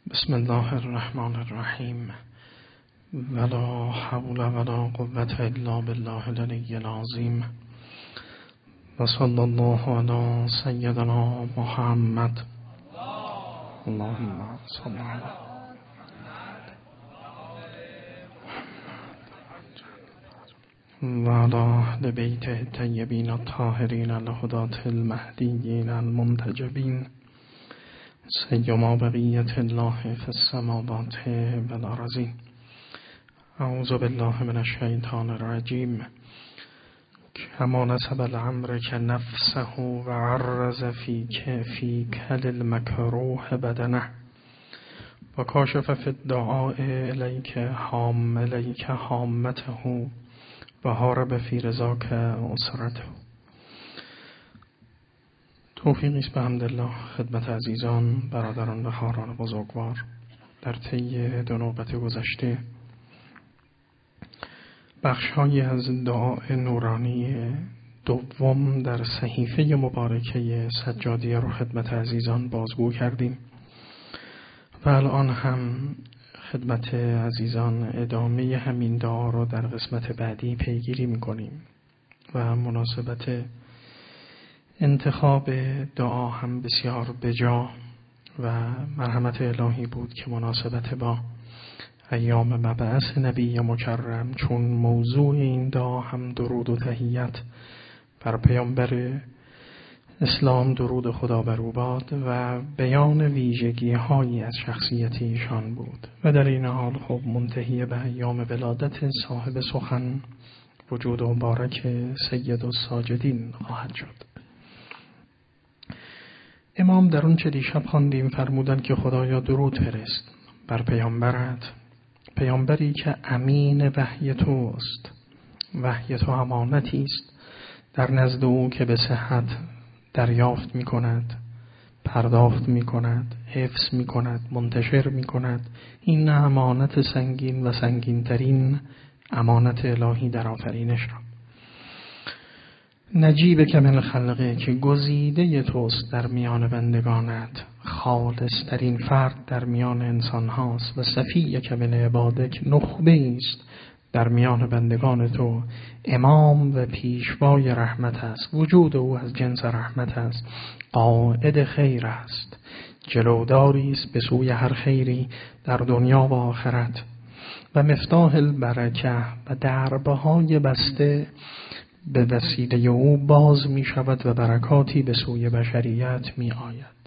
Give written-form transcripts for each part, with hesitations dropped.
بسم الله الرحمن الرحیم ولا حول ولا قوة الا بالله العلی العظیم و صلی الله علی سیدنا محمد اللهم صل علی و علی اهل بیت الطیبین الطاهرین الهداة المهدیین المنتجبین سیما بقیت الله فی السماوات والارضین. اعوذ بالله من الشیطان الرجیم. کما نسب الامر که نفسه و عرض فی کل المکروه بدنه و کاشف فی الدعاء الیک حامته و هارب فی رضاک اسرته. توفیقی است به حمدالله خدمت عزیزان، برادران و خواهران بزرگوار. در طی دو نوبت گذشته بخش‌هایی از دعای نورانی دوم در صحیفه مبارکه سجادیه رو خدمت عزیزان بازگو کردیم و الان هم خدمت عزیزان ادامه همین دعا رو در قسمت بعدی پیگیری می‌کنیم و مناسبت انتخاب دعا هم بسیار بجا و مرحمت الهی بود که مناسبت با ایام مبعث نبی مکرم، چون موضوع این دعا هم درود و تحیت بر پیامبر اسلام، درود خدا بر او باد و بیان ویژگی هایی از شخصیت ایشان بود و در این حال خب منتهی به ایام ولادت صاحب سخن وجود مبارک سید الساجدین خواهد شد. امام در اون چه دیشب خواندیم فرمودند که خدایا درود فرست بر پیامبرت، پیامبری که امین وحی توست. وحی تو امانتی است در نزد او که به صحت دریافت می کند، پرداخت می کند، حفظ می کند، منتشر می کند. این امانت سنگین و سنگین ترین امانت الهی در آفرینش را. نجیب که من خلقه، که گزیده توست در میان بندگانت، خالص ترین فرد در میان انسان هاست و صفیه که من عبادک، نخبه است در میان بندگان تو، امام و پیشوای رحمت است، وجود او از جنس رحمت است، قائد خیر است، جلوداری است به سوی هر خیری در دنیا و آخرت، و مفتاح البرکه و دربهای بسته به وسیله او باز می شود و برکاتی به سوی بشریت می آید.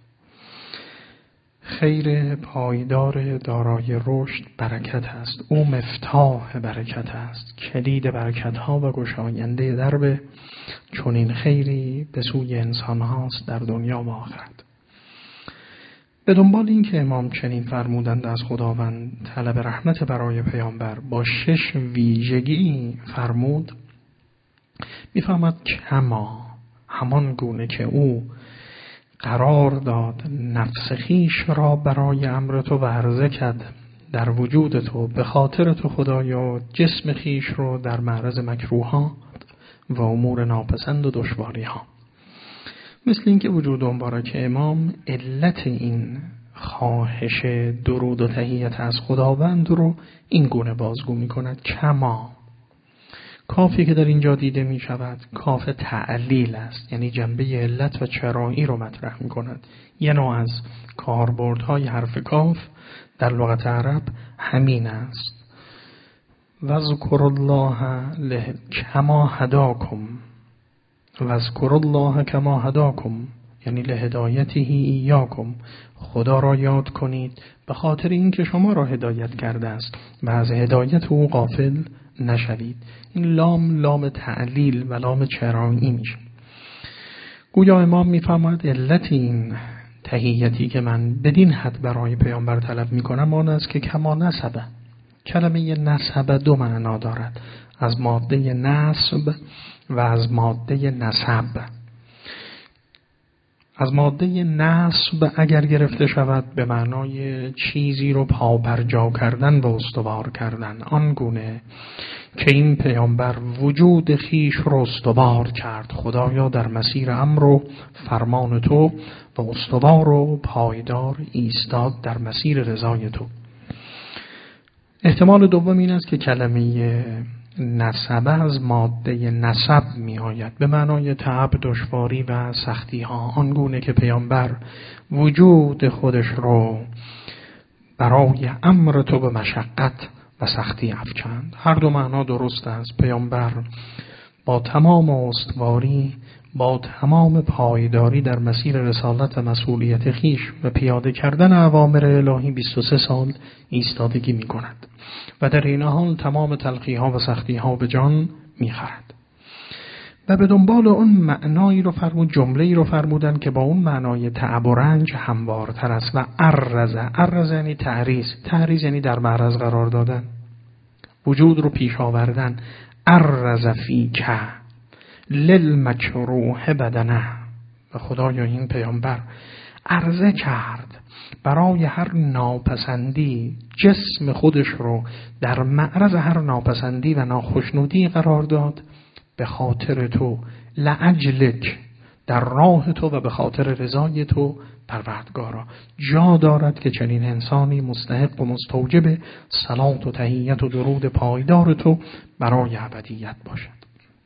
خیر پایدار دارای رشد برکت است. او مفتاح برکت است، کلید برکت ها و گشاینده درب چنین خیری به سوی انسان هاست در دنیا و آخرت. به دنبال این که امام چنین فرمودند از خداوند طلب رحمت برای پیامبر با 6 ویژگی فرمود. میفهمد کما، همان گونه که او قرار داد نفس خیش را برای امر تو و عرضه کرد در وجود تو به خاطر تو خدایا، جسم خیش رو در معرض مکروهات و امور ناپسند و دشواری ها. مثل این که وجود مبارک امام علت این خواهش درود و تحیت از خداوند رو این گونه بازگو می کند. کما، کافی که در اینجا دیده می شود کاف تعلیل است، یعنی جنبه علت و چرایی رو مطرح می کند. یه نوع از کاربردهای حرف کاف در لغت عرب همین است. وذکر الله کما هداکم، وذکر الله کما هداکم یعنی لهدایته ایاکم، خدا را یاد کنید به خاطر اینکه شما را هدایت کرده است و از هدایت او غافل نشوید. این لام تعلیل و لام چرایی میشه. گویا امام میفهمد علت این تحیتی که من بدین حد برای پیامبر طلب میکنم آن است که کما نسبه. کلمه نسبه 2 معنا دارد، از ماده نسب و از ماده نسب. از ماده نسب اگر گرفته شود به معنای چیزی رو پابرجا کردن و استوار کردن، آنگونه که این پیامبر وجود خیش رو استوار کرد. خدایا در مسیر امر و فرمان تو و استوار و پایدار ایستاد در مسیر رضای تو. احتمال دوم این است که کلمه نسبه از ماده نسب می آید، به معنای تعب، دشواری و سختی ها، آنگونه که پیامبر وجود خودش رو برای امر تو به مشقت و سختی افکند. هر دو معنا درست است. پیامبر با تمام استواری، با تمام پایداری در مسیر رسالت و مسئولیت خیش و پیاده کردن اوامر الهی 23 سال ایستادگی می کند و در این حال تمام تلخی ها و سختی ها به جان می خرد. و به دنبال اون معنایی رو فرمود، جمله‌ای رو فرمودن که با اون معنای تعب و رنج هموارتر است. و عرض یعنی تعریض یعنی در معرض قرار دادن، وجود رو پیش آوردن. عرض فیک للمکروه بدنه، و خدایا این پیامبر عرضه کرد برای هر ناپسندی جسم خودش رو در معرض هر ناپسندی و ناخشنودی قرار داد به خاطر تو، لأجلک، در راه تو و به خاطر رضای تو پروردگارا. جا دارد که چنین انسانی مستحق و مستوجب صلات و تحیت و درود پایدار تو برای ابدیت باشد.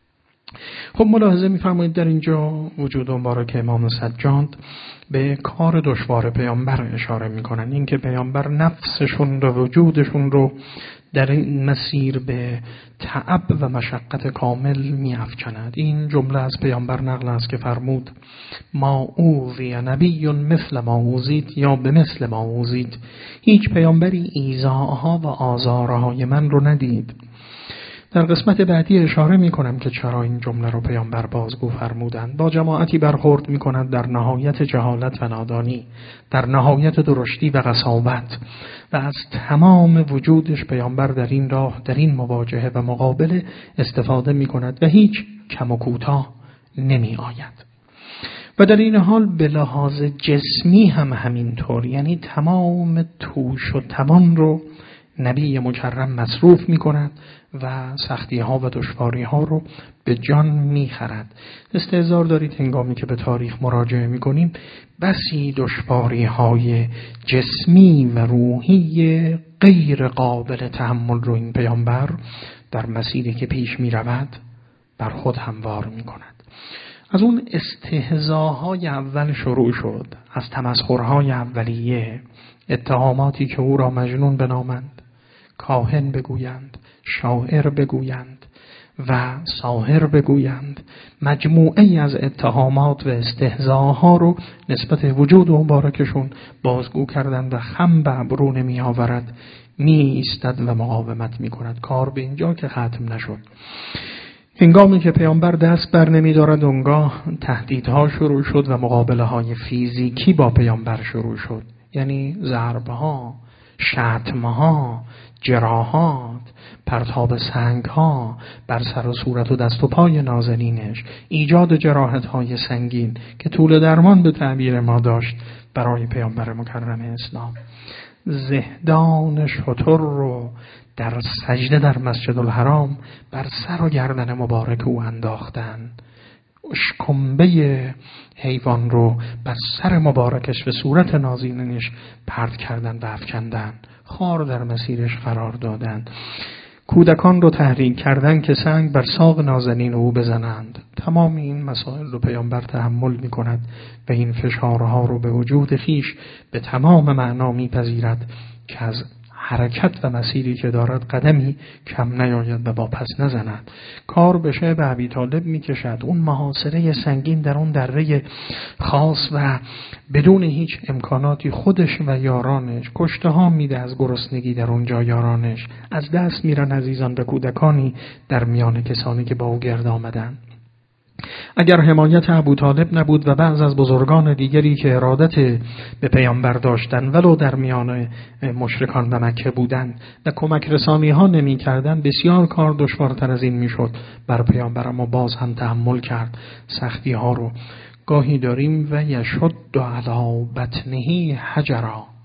خب ملاحظه می‌فرمایید در اینجا وجود مبارک امام سجاد به کار دشوار پیامبر اشاره می‌کنن، این که پیامبر نفسشون و وجودشون رو در این مسیر به تعب و مشقت کامل می‌افکند. این جمله از پیامبر نقل است که فرمود ما اوذی نبی مثل ما اوذیت، یا به مثل ما اوذیت. هیچ پیامبری ایذاها و آزارهای من رو ندید. در قسمت بعدی اشاره می کنم که چرا این جمله رو پیامبر بازگو فرمودند. با جماعتی برخورد می کند در نهایت جهالت و نادانی، در نهایت درشتی و قساوت، و از تمام وجودش پیامبر در این راه، در این مواجهه و مقابله استفاده می کند و هیچ کم و کوتاه نمی آید. و در این حال به لحاظ جسمی هم همینطور، یعنی تمام توش و توان رو نبی مکرم مصروف می کند و سختی ها و دشواری ها رو به جان می خرد. استحضار دارید هنگامی که به تاریخ مراجعه می کنیم بسی دشواری های جسمی و روحی غیر قابل تحمل رو این پیامبر در مسیری که پیش می رود بر خود هموار می کند. از اون استهزاهای اول شروع شد، از تمسخرهای اولیه، اتهاماتی که او را مجنون بنامند، کاهن بگویند، شاعر بگویند و ساحر بگویند، مجموعه از اتهامات و استهزاها رو نسبت وجود مبارکشون بازگو کردند و خم به ابرو نمی آورد، می ایستد و مقاومت می کند. کار به اینجا که ختم نشد. هنگامی که پیامبر دست بر نمی دارد اونگاه تهدیدها شروع شد و مقابله های فیزیکی با پیامبر شروع شد، یعنی ضربها، شتمها، جراحات، پرتاب سنگها بر سر و صورت و دست و پای نازنینش، ایجاد جراحت‌های سنگین که طول درمان به تعبیر ما داشت برای پیامبر مکرم اسلام. زهدان شتر رو در سجده در مسجد الحرام بر سر و گردن مبارک او انداختن، اشکمبه حیوان رو بر سر مبارکش و صورت نازنینش پرت کردن و افکندن، خار در مسیرش قرار دادن، کودکان رو تحریک کردن که سنگ بر ساق نازنین او بزنند. تمام این مسائل رو پیامبر تحمل می کند و این فشارها رو به وجود خیش به تمام معنا می پذیرد که از حرکت و مسیری که دارد قدمی کم نیاید و با پس نزند. کار به شعب ابی طالب می کشد، اون محاصره سنگین در اون دره خاص و بدون هیچ امکاناتی خودش و یارانش کشته ها میده از گرسنگی در اونجا، یارانش از دست میرن عزیزان و کودکانی در میان کسانی که با او گرد آمدن. اگر حمایت ابوطالب نبود و بعض از بزرگان دیگری که ارادت به پیامبر داشتن ولو در میان مشرکان و مکه بودند و کمک رسانی ها نمی کردن، بسیار کار دشوارتر از این می شد بر پیامبر، اما باز هم تحمل کرد سختی ها رو. گاهی داریم و یشد علی بطنه حجرا،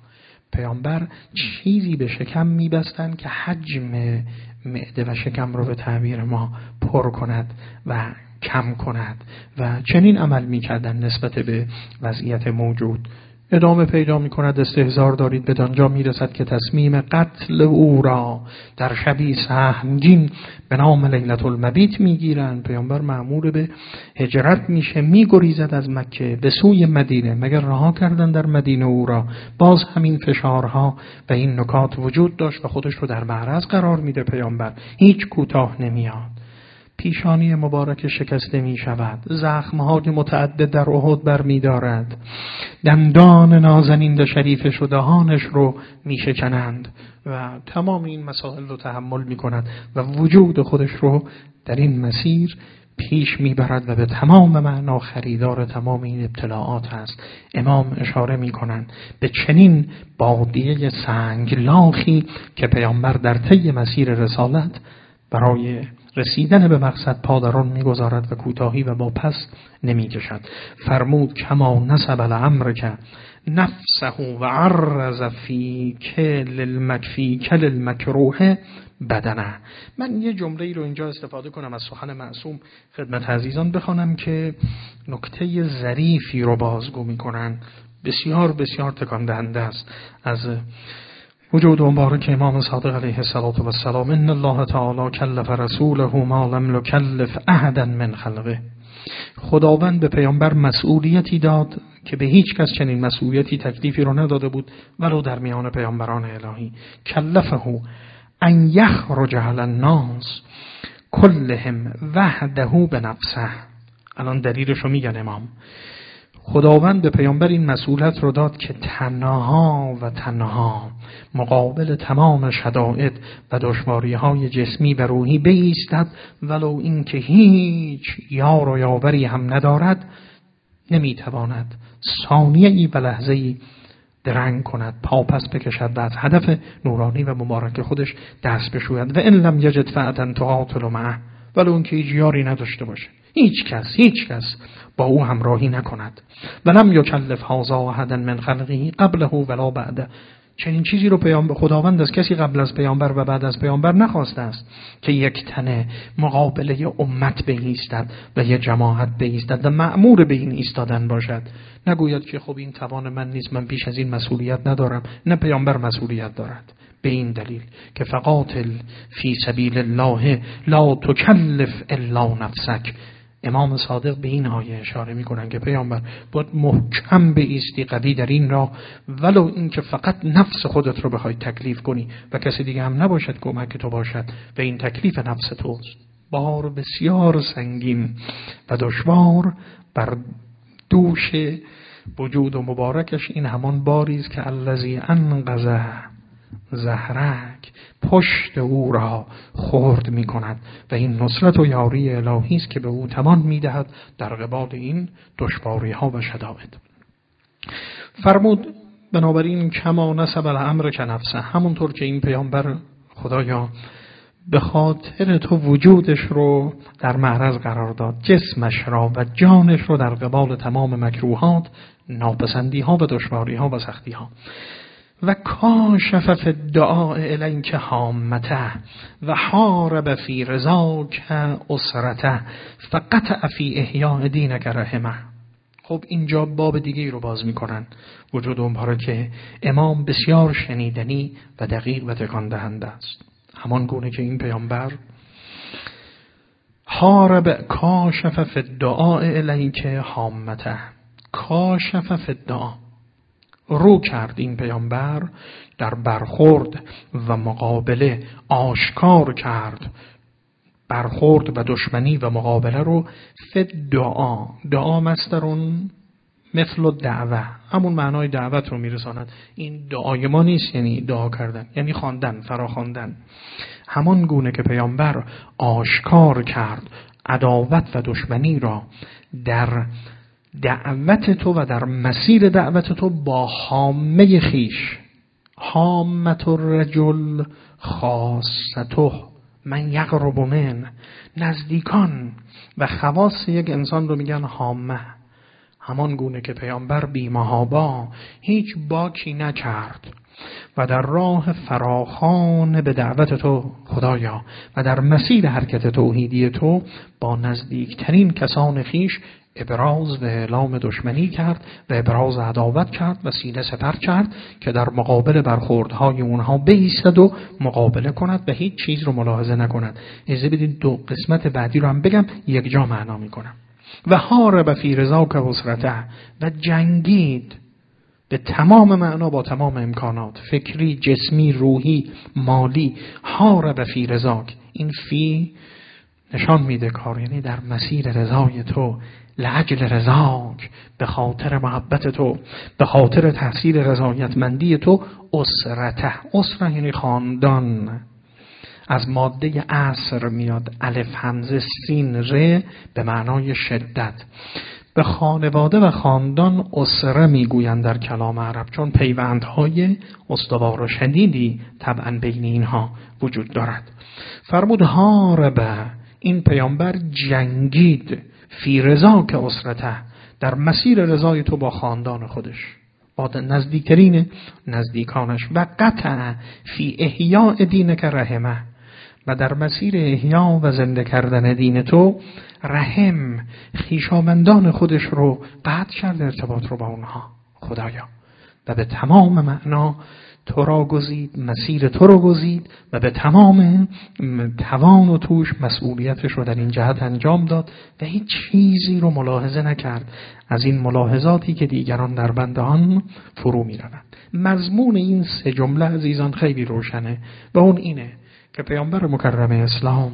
پیامبر چیزی به شکم میبستن که حجم معده و شکم رو به تعبیر ما پر کند و کم کند و چنین عمل میکردن نسبت به وضعیت موجود. ادامه پیدا میکند استحضار دارید بدانجا میرسد که تصمیم قتل او را در شبی سهمگین به نام لیلة المبیت میگیرند. پیامبر مأمور به هجرت میشه، میگریزد از مکه به سوی مدینه، مگر رها کردن در مدینه او را؟ باز همین فشارها و این نکات وجود داشت و خودش رو در معرض قرار میده. پیامبر هیچ کوتاه نمیاد. پیشانی مبارک شکسته می شود، زخمهای متعدد در احد بر می دارد، دندان نازنین شریفش و دهانش رو می شکنند و تمام این مسائل رو تحمل می کند و وجود خودش رو در این مسیر پیش می برد و به تمام معنا خریدار تمام این ابتلاعات است. امام اشاره می کنند به چنین بادیه سنگلاخی که پیامبر در طی مسیر رسالت برای رسیدن به مقصد پادران میگذارد و کوتاهی و با پس نمیکشد. فرمود کما نسب الامر که نفسه و عرض فی کل المکروه بدنه. من یه جمله رو اینجا استفاده کنم از سخن معصوم خدمت عزیزان بخوانم که نکته ظریفی رو بازگو میکنن، بسیار بسیار تکان دهنده است. از وجود مبارک امام صادق علیه السلام ان الله تعالی کلف رسوله ما لم یکلف احدا من خلقه. خداوند به پیامبر مسئولیتی داد که به هیچ کس چنین مسئولیتی تکلیفی رو نداده بود ولو در میان پیامبران الهی. کلفه ان یخرج علی الناس کلهم وحده بنفسه. الان دلیلش رو میگن امام. خداوند به پیامبر این مسئولیت رو داد که تنها و تنها مقابل تمام شدائد و دشواری‌های جسمی و روحی بایستد، ولو اینکه هیچ یار و یاوری هم ندارد، نمیتواند ثانیه‌ای و لحظه‌ای درنگ کند، پا پس بکشد و از هدف نورانی و مبارک خودش دست بشوید. و ان لم یجد فئة تقاتل معه، ولو اینکه هیچ یاری نداشته باشه، هیچ کس با او همراهی نکند. ولم یکلف هذا احدا من خلقه قبله ولا بعده. چنین چیزی رو خداوند از کسی قبل از پیامبر و بعد از پیامبر نخواسته است که یک تنه مقابله امت بایستد و یه جماعت بایستد و مأمور به این ایستادن باشد. نگوید که خب این توان من نیست، من بیش از این مسئولیت ندارم. نه، پیامبر مسئولیت دارد. به این دلیل که فقاتل فی سبیل الله لا تکلف الا نفسک. امام صادق به این آیه اشاره میکنن که پیامبر باید محکم بایستی قوی در این راه، ولو اینکه فقط نفس خودت رو بخوای تکلیف کنی و کسی دیگه هم نباشد کمک تو باشد و این تکلیف نفس توست. بار بسیار سنگین و دشوار بر دوش وجود و مبارکش این همان باری است که الذی انقذ زهرک، پشت او را خرد می کند و این نصرت و یاری الهی است که به او توان می دهد در قبال این دشواری ها و شدائد. فرمود بنابراین کما نسب الامر که نفسه، همونطور که این پیامبر خدایا به خاطر تو وجودش رو در معرض قرار داد، جسمش را و جانش رو در قبال تمام مکروهات، ناپسندی ها و دشواری ها و سختی ها. و کاشف فی الدعاء الیک حامته و حارب فی رضاک اسرته فقطع فی احیاء دینک رحمه. خب اینجا باب دیگه رو باز میکنن. وجود مبارک امام بسیار شنیدنی و دقیق و تکان دهنده است. همان گونه که این پیامبر حارب کاشف فی الدعاء الیک حامته، کاشف فی الدعاء، رو کرد این پیامبر در برخورد و مقابله، آشکار کرد برخورد و دشمنی و مقابله رو. فی دعا، دعا مصدرون مثل الدعوه، همون معنای دعوت رو میرساند. این دعای ما نیست، یعنی دعا کردن، یعنی خواندن، فراخواندن. همان گونه که پیامبر آشکار کرد عداوت و دشمنی را در دعوت تو و در مسیر دعوت تو با حامه خیش. حامت الرجل خاصته من یقرب من، نزدیکان و خواص یک انسان رو میگن حامه. همان گونه که پیامبر بی‌محابا هیچ باکی نکرد و در راه فراخوان به دعوت تو خدایا و در مسیر حرکت توحیدی تو با نزدیکترین کسان خیش ابراز و اعلام دشمنی کرد و ابراز عداوت کرد و سینه سپر کرد که در مقابل برخوردهای اونها بایستد و مقابله کند و هیچ چیز رو ملاحظه نکند. اجازه بدید دو قسمت بعدی رو هم بگم، یک جا معنا میکنم. و حارب فی رضاک حسرته، و جنگید به تمام معنا با تمام امکانات فکری، جسمی، روحی، مالی. حارب فی رضاک، این فی نشان میده کار، یعنی در مسیر رضای تو، لعجل رضاک، به خاطر محبت تو، به خاطر تحصیل رضایتمندی تو. اسرته، اسره یعنی خاندان، از ماده عصر میاد، الف همزه سین ر به معنای شدت. به خانواده و خاندان اسره میگویند در کلام عرب، چون پیوندهای استوار و شدیدی طبعا بین اینها وجود دارد. فرمود حاربه، این پیامبر جنگید، فی رضا که اسرته، در مسیر رضای تو با خاندان خودش، با نزدیکترین نزدیکانش. و قطع فی احیاء دینک رحمه، و در مسیر احیا و زنده کردن دین تو رحم، خویشاوندان خودش رو قطع کرد، ارتباط رو با اونها خدایا، و به تمام معنا تو را گزید، مسیر تو رو گزید و به تمام توان و توش مسئولیتش رو در این جهت انجام داد و هیچ چیزی رو ملاحظه نکرد از این ملاحظاتی که دیگران در بند آن فرو می روند. مضمون این سه جمله عزیزان خیلی روشنه و اون اینه که پیامبر مکرم اسلام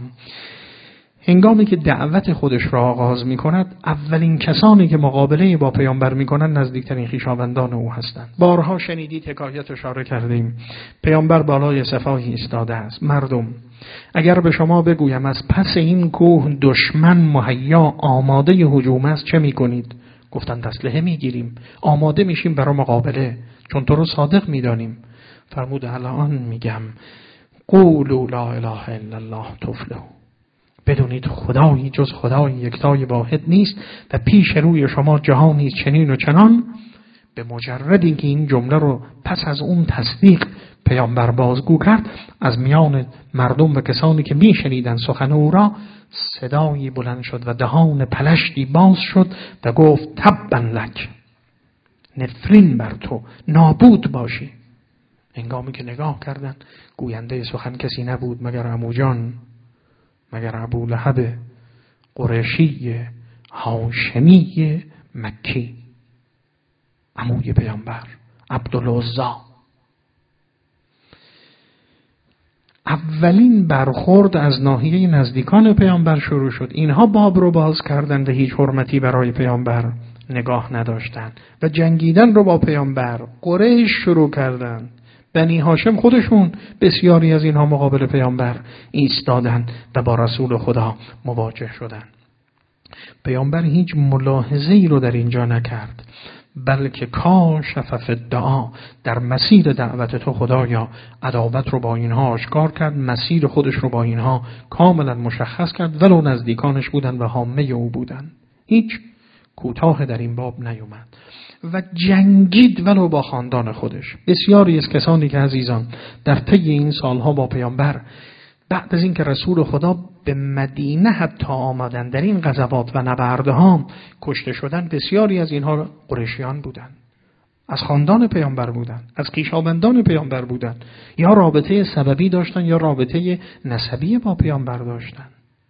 هنگامی که دعوت خودش را آغاز می کند، اولین کسانی که مقابله با پیامبر می کنند نزدیکترین خویشاوندان او هستند. بارها شنیدید، حکایت اشاره کردیم، پیامبر بالای صفاحی ایستاده است. مردم، اگر به شما بگویم از پس این کوه دشمن مهیا آماده هجوم است، چه می کنید؟ گفتند اسلحه می گیریم، آماده میشیم برای مقابله، چون تو رو صادق می دانیم. فرمود الان میگم قولوا لا اله الا الله تفلحوا، بدونید خدایی جز خدای یکتای واحد نیست و پیش روی شما جهانی چنین و چنان. به مجرد اینکه این جمله رو پس از اون تصدیق پیامبر بازگو کرد، از میان مردم و کسانی که میشنیدن سخن او را صدایی بلند شد و دهان پلشتی باز شد و گفت تبا لک، نفرین بر تو، نابود باشی. هنگامی که نگاه کردن، گوینده سخن کسی نبود مگر عموجان، مگر ابو لهب قریشی هاشمی مکی، عموی پیامبر عبدالعزا. اولین برخورد از ناحیه نزدیکان پیامبر شروع شد. اینها باب رو باز کردند و هیچ حرمتی برای پیامبر نگاه نداشتند و جنگیدن رو با پیامبر قریش شروع کردند. بنی هاشم خودشون بسیاری از اینها مقابل پیامبر ایستادند و با رسول خدا مواجه شدند. پیامبر هیچ ملاحظه‌ای رو در اینجا نکرد، بلکه کاشف الدعا، در مسیر دعوت تو خدایا عداوت رو با اینها آشکار کرد، مسیر خودش رو با اینها کاملا مشخص کرد، ولو نزدیکانش بودن و حامه او بودن. هیچ کوتاه در این باب نیومد و جنگید ولو با خاندان خودش. بسیاری از کسانی که عزیزان در طی این سالها با پیامبر بعد از اینکه رسول خدا به مدینه حتی آمدن، در این غزوات و نبردها کشته شدن، بسیاری از اینها قریشیان بودند، از خاندان پیامبر بودند، از خویشاوندان پیامبر بودند، یا رابطه سببی داشتند یا رابطه نسبی با پیامبر داشتند.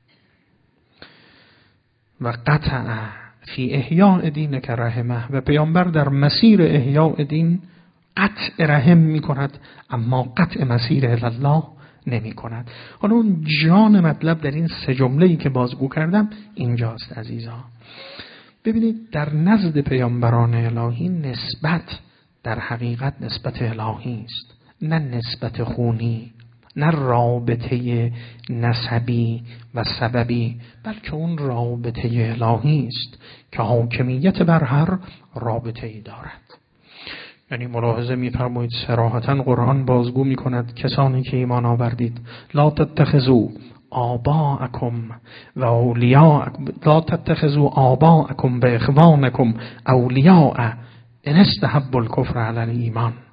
و قطع فی احیاء دین که رحمه، و پیامبر در مسیر احیاء دین قطع رحم می کند، اما قطع مسیر الله نمی کند. حالا اون جان مطلب در این سه جمله‌ای که بازگو کردم اینجاست عزیزان. ببینید در نزد پیامبران الهی نسبت در حقیقت نسبت الهی است، نه نسبت خونی، نه رابطه نسبی و سببی، بلکه اون رابطه الهی است که حاکمیت بر هر رابطه‌ای دارد. یعنی ملاحظه می‌فرمایید صراحتاً قرآن بازگو می‌کند کسانی که ایمان آوردید لا تتخذوا آباءکم و اولیاءکم، لا تتخذوا آباءکم و اخوانکم اولیاء ان استحبوا الکفر علی الایمان.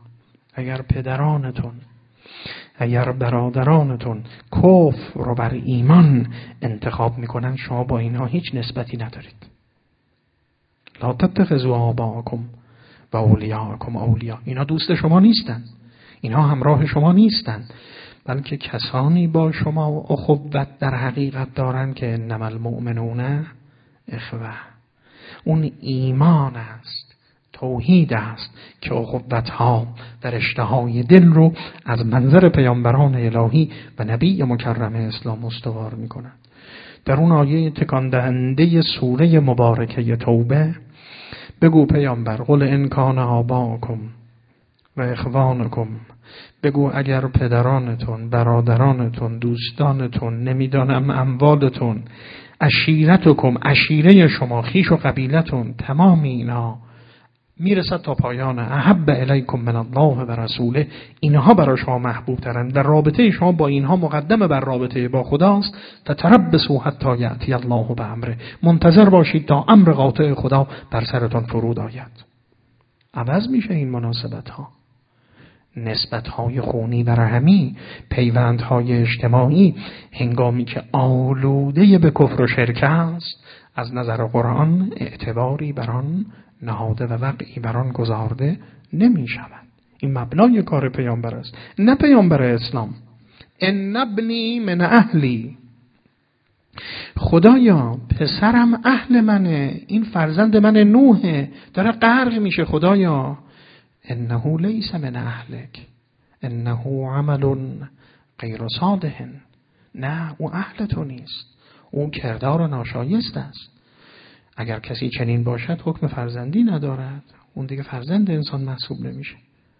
اگر پدرانتون، اگر برادرانتون کفر رو بر ایمان انتخاب میکنن، شما با اینها هیچ نسبتی ندارید. لا تتخذوا آباءکم و اولیاءکم اولیا. اینا دوست شما نیستن، اینا همراه شما نیستن، بلکه کسانی با شما اخوت در حقیقت دارن که انما المؤمنون اخوه. اون ایمان است، توحید است که اخوت ها و رشته های دل رو از منظر پیامبران الهی و نبی مکرم اسلام استوار میکنن. در اون آیه تکان دهنده سوره مبارکه توبه بگو پیامبر قل ان کان آباءکم و اخوانکم، بگو اگر پدرانتون، برادرانتون، دوستانتون، نمیدانم اموالتون، عشیرتکم، عشیره شما، خیش و قبیلتون، تمام اینا میرسد تا پایان احب الیکم من الله و رسوله، اینها برای شما محبوب ترند و رابطه شما با اینها مقدمه بر رابطه با خداست. فتربصوا حتی یأتی الله بامره، منتظر باشید تا امر قاطع خدا بر سرتان فرود آید. عوض میشه این مناسبت ها، نسبت های خونی و رحمی، پیوند های اجتماعی، هنگامی که آلوده به کفر و شرک است، از نظر قرآن اعتباری بر آن نهاده و وقعی بر آن گذارده نمی شود. این مبنای کار پیامبر است، نه پیامبر اسلام. ان ابنی من اهلی، خدایا پسرم اهل منه، این فرزند من نوحه، داره غرق میشه. خدایا انه لیس من اهلک انه عمل غیر صالح، نه او اهل تو نیست، او کردار ناشایست است. اگر کسی چنین باشد حکم فرزندی ندارد، اون دیگه فرزند انسان محسوب نمیشه.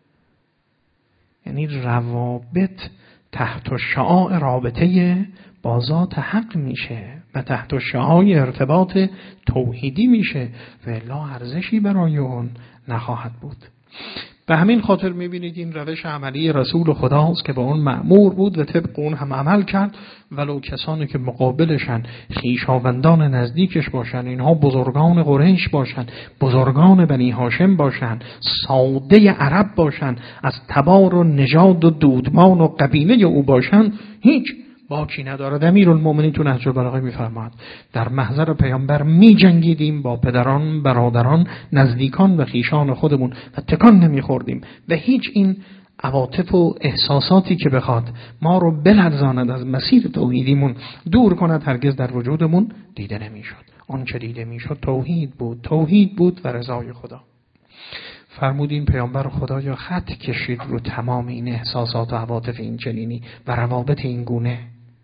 یعنی روابط تحت شعاع رابطه با ذات حق میشه و تحت شعاع ارتباط توحیدی میشه و الا ارزشی برای اون نخواهد بود. به همین خاطر میبینید این روش عملی رسول خداست که با اون مأمور بود و طبق اون هم عمل کرد، ولو کسانی که مقابلشن خویشاوندان نزدیکش باشن، اینها بزرگان قریش باشن، بزرگان بنی هاشم باشن، ساده عرب باشن، از تبار و نژاد و دودمان و قبیله او باشن، هیچ باکی ندارد. امیرالمومنین تو نهج البلاغه میفرماد در محضر پیامبر می جنگیدیم با پدران، برادران، نزدیکان و خیشان خودمون و تکان نمیخوردیم و هیچ این عواطف و احساساتی که بخواد ما رو بلرزاند از مسیر توحیدیمون دور کند هرگز در وجودمون دیده نمیشد. اون چه دیده میشد توحید بود و رضای خدا. فرمودین پیامبر خدا یا خط کشید رو تمام این احساسات و عواطف این چنینی و روابط این گونه.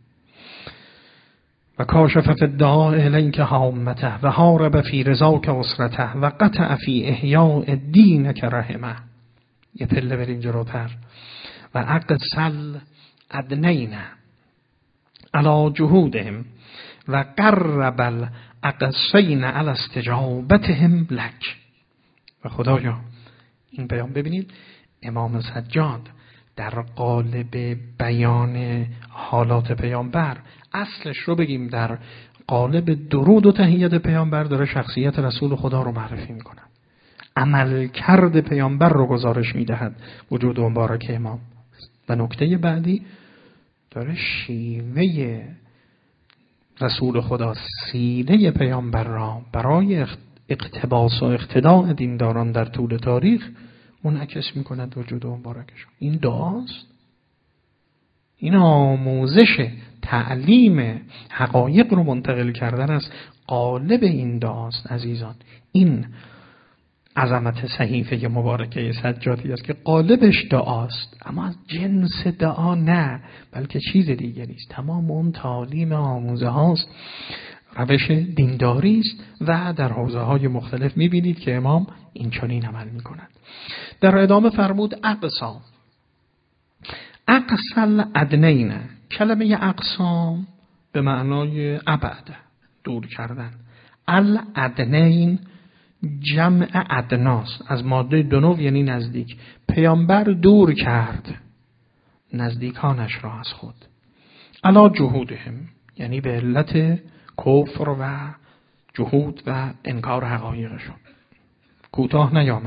و کاشف فی الدعاء الیک هامته و حارب فی رضاک اسرته و قطع فی احیاء دینک رحمه. یه پله بریم جلوتر. و اقصل ادنین علی جهودهم و قرب الاقصین علی استجابتهم لک. و خدایا این پیام ببینید امام سجاد در قالب بیان حالات پیامبر، اصلش رو بگیم در قالب درود و تحیت پیامبر، داره شخصیت رسول خدا رو معرفی میکنه، عمل کرد پیامبر رو گزارش میدهد وجود مبارک امام. و نکته بعدی داره شیوه رسول خدا، سیره پیامبر را برای اقتباس و اقتداء دینداران در طول تاریخ منعکس میکند وجود مبارکشون. این دعاست، این آموزش تعلیم حقایق رو منتقل کردن است. قالب این دعاست عزیزان. این عظمت صحیفه مبارکه سجادی است که قالبش دعاست، اما از جنس دعا نه، بلکه چیز دیگری است. تمام اون تعالیم آموزه هاست، روش دینداری است و در حوزه‌های مختلف می‌بینید که امام این چنین عمل می‌کند. در ادامه فرمود اقصا، اقصل ادنین. کلمه اقصا به معنای ابعد، دور کردن. الادنین جمع ادناس، از ماده دنو یعنی نزدیک. پیامبر دور کرد نزدیکانش را از خود. علی جهودهم یعنی به علت کفر و جهود و انکار حقایقشون. کوتاه نیامد،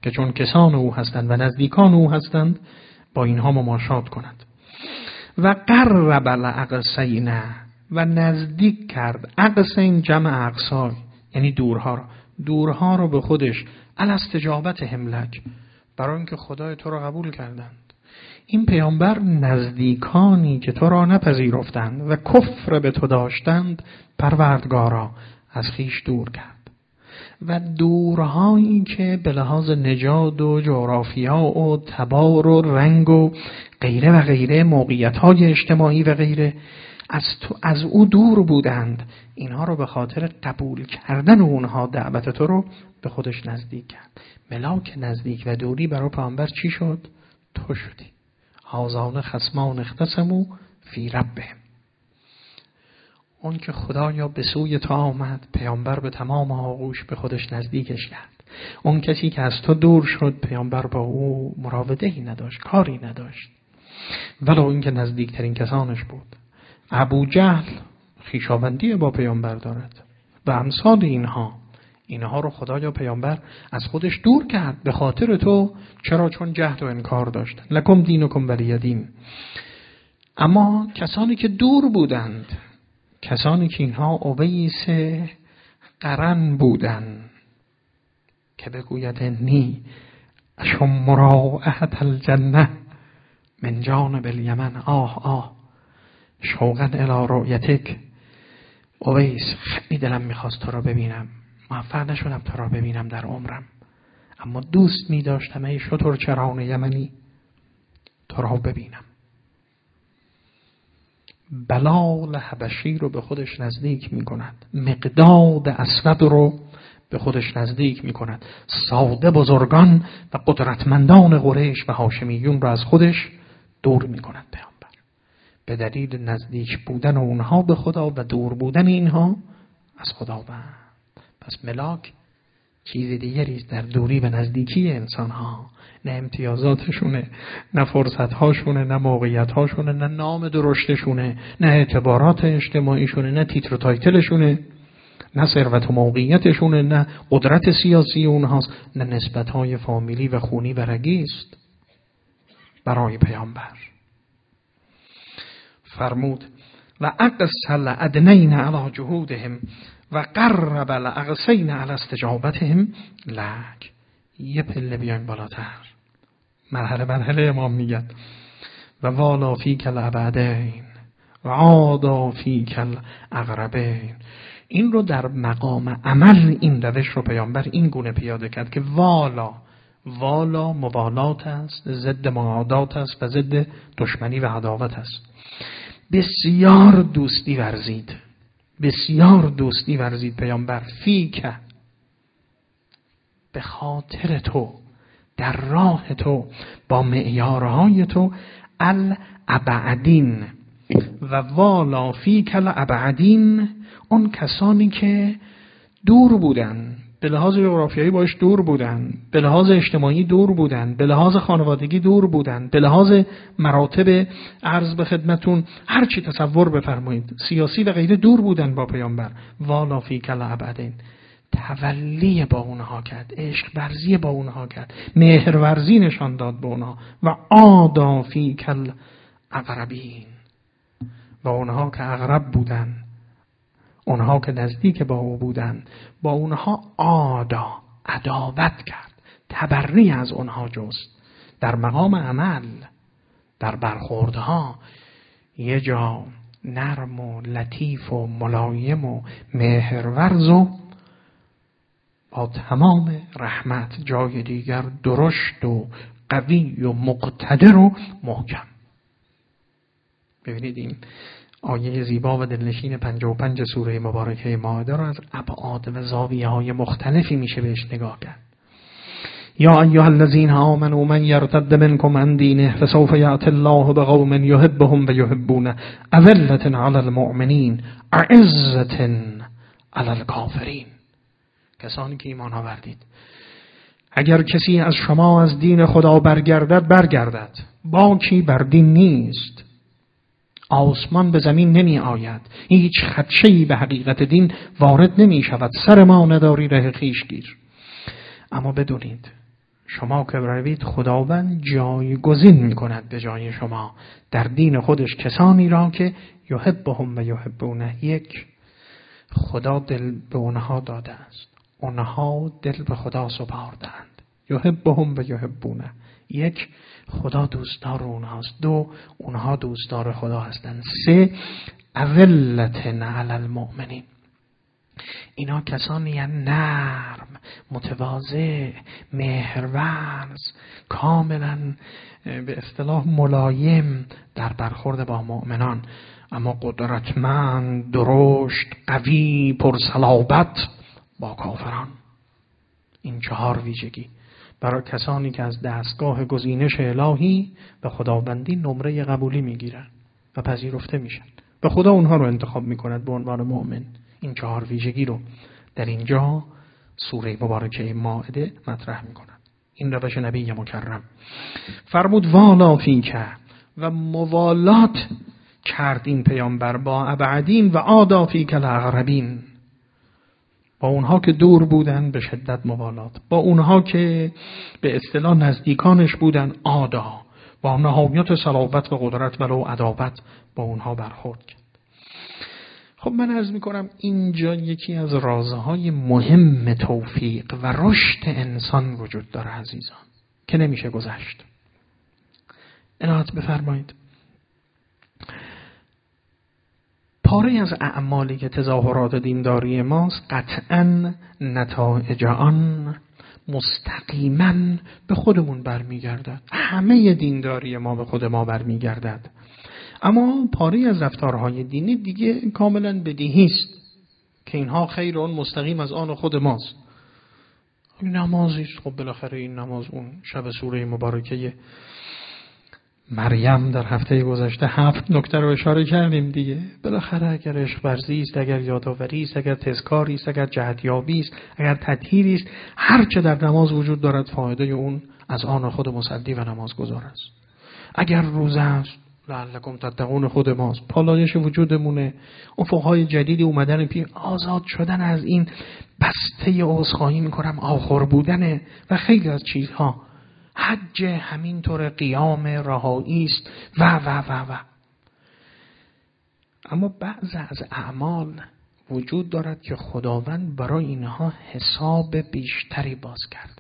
که چون کسان او هستند و نزدیکان او هستند با اینها مماشات کند. و قرب الاقصین، و نزدیک کرد. اقصین جمع اقصای، یعنی دورها رو به خودش. الاستجابت هملک، برای اینکه خدای تو رو قبول کردند. این پیامبر نزدیکانی که تو را نپذیرفتند و کفر به تو داشتند پروردگارا از خیش دور کرد. و دورهایی که به لحاظ نژاد و جغرافیا و تبار و رنگ و غیره و غیره، موقعیت‌های اجتماعی و غیره، از او دور بودند، اینها رو به خاطر قبول کردن اونها دعوت تو رو به خودش نزدیک کرد. ملاک نزدیک و دوری برای پیامبر چی شد؟ تو شدی. هازان خصمان اختصموا فی ربهم. اون که خدایا به سوی تو آمد، پیامبر به تمام آغوش به خودش نزدیکش کرد. اون کسی که از تو دور شد، پیامبر با او مراوده‌ای نداشت، کاری نداشت، ولو این که نزدیکترین کسانش بود. ابو جهل خویشاوندی با پیامبر دارد و امثال اینها رو خدایا پیامبر از خودش دور کرد به خاطر تو. چرا؟ چون جهل و انکار داشتن. لکم دینکم ولی دین. اما کسانی که دور بودند، کسانی که اینها اویس قرن بودند، که بگوید انی اشم مراعهة الجنه من جانب الیمن، آه شوقا الی رؤیتک. اویس، خیلی دلم میخواست تو را ببینم، موفق نشدم تو را ببینم در عمرم، اما دوست می‌داشتم ای شترچران یمنی تو را ببینم. بلال حبشی رو به خودش نزدیک می‌کند، مقداد اسود رو به خودش نزدیک می‌کند، ساده بزرگان و قدرتمندان قریش و هاشمیون رو از خودش دور می‌کند پیامبر، به دلیل نزدیک بودن اونها به خدا و دور بودن اینها از خداوند. پس ملاک چیز دیگری است در دوری و نزدیکی انسان ها، نه امتیازاتشونه، نه فرصتهاشونه، نه موقعیتهاشونه، نه نام درشتشونه، نه اعتبارات اجتماعیشونه، نه تیتر و تایتلشونه، نه ثروت و موقعیتشونه، نه قدرت سیاسی اونهاست، نه نسبتهای فامیلی و خونی و رگی است. برای پیامبر فرمود و اقصل ادنین علی جهودهم و قرب الاقصین علی استجابتهم لک. یه پله بیایم بالاتر، مرحله امام میگن و والا فیک الابعدین و عادا فیک الاقربین. این رو در مقام عمل این روش رو پیامبر این گونه پیاده کرد که والا موالات است، ضد معادات است و ضد دشمنی و عداوت است. بسیار دوستی ورزید پیامبر فیک، به خاطر تو، در راه تو، با معیارهای تو، الابعدین و والا فیک الابعدین، اون کسانی که دور بودن، به لحاظ جغرافیایی باش دور بودن، به لحاظ اجتماعی دور بودن، به لحاظ خانوادگی دور بودن، به لحاظ مراتب عرض به خدمتون هر چی تصور بفرمایید، سیاسی و غیره دور بودن با پیامبر. والا فیک الابعدین، تولی با اونها کرد، عشق ورزی با اونها کرد، مهر ورزی نشان داد به اونها. و عادا فیک الاقربین، و اونها که اقرب بودن، اونها که نزدیک با او بودند، با اونها عداوت کرد، تبری از اونها جست. در مقام عمل، در برخوردها یه جا نرم و لطیف و ملایم و مهرورز و با تمام رحمت، جای دیگر درشت و قوی و مقتدر و محکم. ببینید این آیه زیبا و دلنشین 55 سوره مبارکه مائده را از ابعاد و زاویه‌های مختلفی میشه بهش نگاه کرد. یا ایها الذین آمنوا من یرتد منکم عن دینه فسوف یأتی الله بقوم یحبهم و یحبونه اذلة علی المؤمنین اعزة علی الکافرین. کسانی که ایمان آوردید، اگر کسی از شما از دین خدا برگردد، باکی بر دین نیست، آسمان به زمین نمی آید، هیچ خدشه‌ای به حقیقت دین وارد نمی شود، سر ما نداری ره خویش گیر. اما بدونید شما که بروید خداوند جایگزین میکند به جای شما در دین خودش کسانی را که یحبهم و یحبونه. یک، خدا دل به اونها داده است، اونها دل به خدا سپاردند. یحبهم و یحبونه. یک، خدا دوستدار اونهاست. دو، اونها دوستدار خدا هستند. سه، اذلة علی المؤمنین. اینا کسانی نرم، متواضع، مهرورز، کاملا به اصطلاح ملایم در برخورد با مؤمنان، اما قدرتمند، درشت، قوی، پرصلابت با کافران. این 4 ویژگی برای کسانی که از دستگاه گزینش الهی به خداوندی نمره قبولی میگیرن و پذیرفته میشن و خدا اونها رو انتخاب میکند به عنوان مؤمن. این 4 ویژگی رو در اینجا سوره مبارکه مائده مطرح میکند. این روش نبی مکرم. فرمود والا فیک، و موالات کرد این پیامبر با ابعدین و عادا فیک الاقربین. با اونها که دور بودن به شدت موالات، با اونها که به اصطلاح نزدیکانش بودن عادا، با نهایت صلابت و قدرت ولو عداوت با اونها برخورد کرد. خب من عرض میکنم اینجا یکی از رازهای مهم توفیق و رشد انسان وجود داره عزیزان که نمیشه گذشت. عنایت بفرمایید. پاره از اعمالی که تظاهرات دینداری ماست قطعاً نتایج آن مستقیما به خودمون برمیگردد. همه دینداری ما به خود ما برمیگردد. اما پاره از رفتارهای دینی دیگه کاملا بدیهی است که اینها خیر اون مستقیم از آن خود ماست. این نمازی است، خب بالاخره این نماز اون شب سوره مبارکه مریم در هفته گذشته 7 نکته رو اشاره کردیم دیگه. بالاخره اگر عشق ورزی است، اگر یادآوری است، اگر تذکاری است، اگر جهتیابی است، اگر تطهیری است، هر چه در نماز وجود دارد فایده اون از آن خود مصلی و نمازگزار است. اگر روزه است لعلکم تتقون خود ماست، پالایش وجودمونه، افقهای جدیدی اومدن پی، آزاد شدن از این بسته عذرخواهی میکنم آخر بودنه و خیلی از چیزها. حج همینطور، قیام رهایی است و و و و. اما بعض از اعمال وجود دارد که خداوند برای اینها حساب بیشتری باز کرده.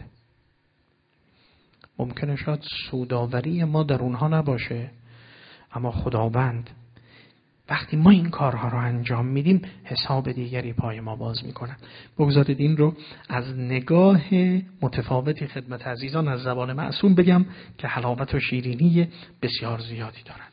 ممکنه شاید سوداوری ما در اونها نباشه، اما خداوند وقتی ما این کارها رو انجام میدیم حساب دیگری پای ما باز میکنن. بگذارید این رو از نگاه متفاوتی خدمت عزیزان از زبان معصوم بگم که حلاوت و شیرینی بسیار زیادی دارد.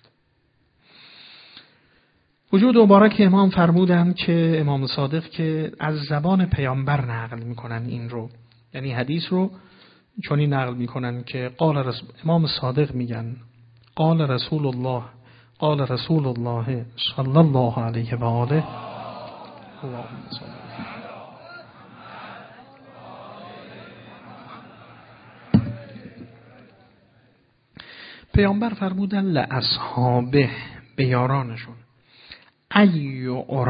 وجود مبارک امام فرمودند که امام صادق که از زبان پیامبر نقل میکنن این رو، یعنی حدیث رو چونی نقل میکنن که امام صادق میگن قال رسول الله صلی الله علیه و آله پیامبر فرمودن لاصحابه، به یارانشون، ای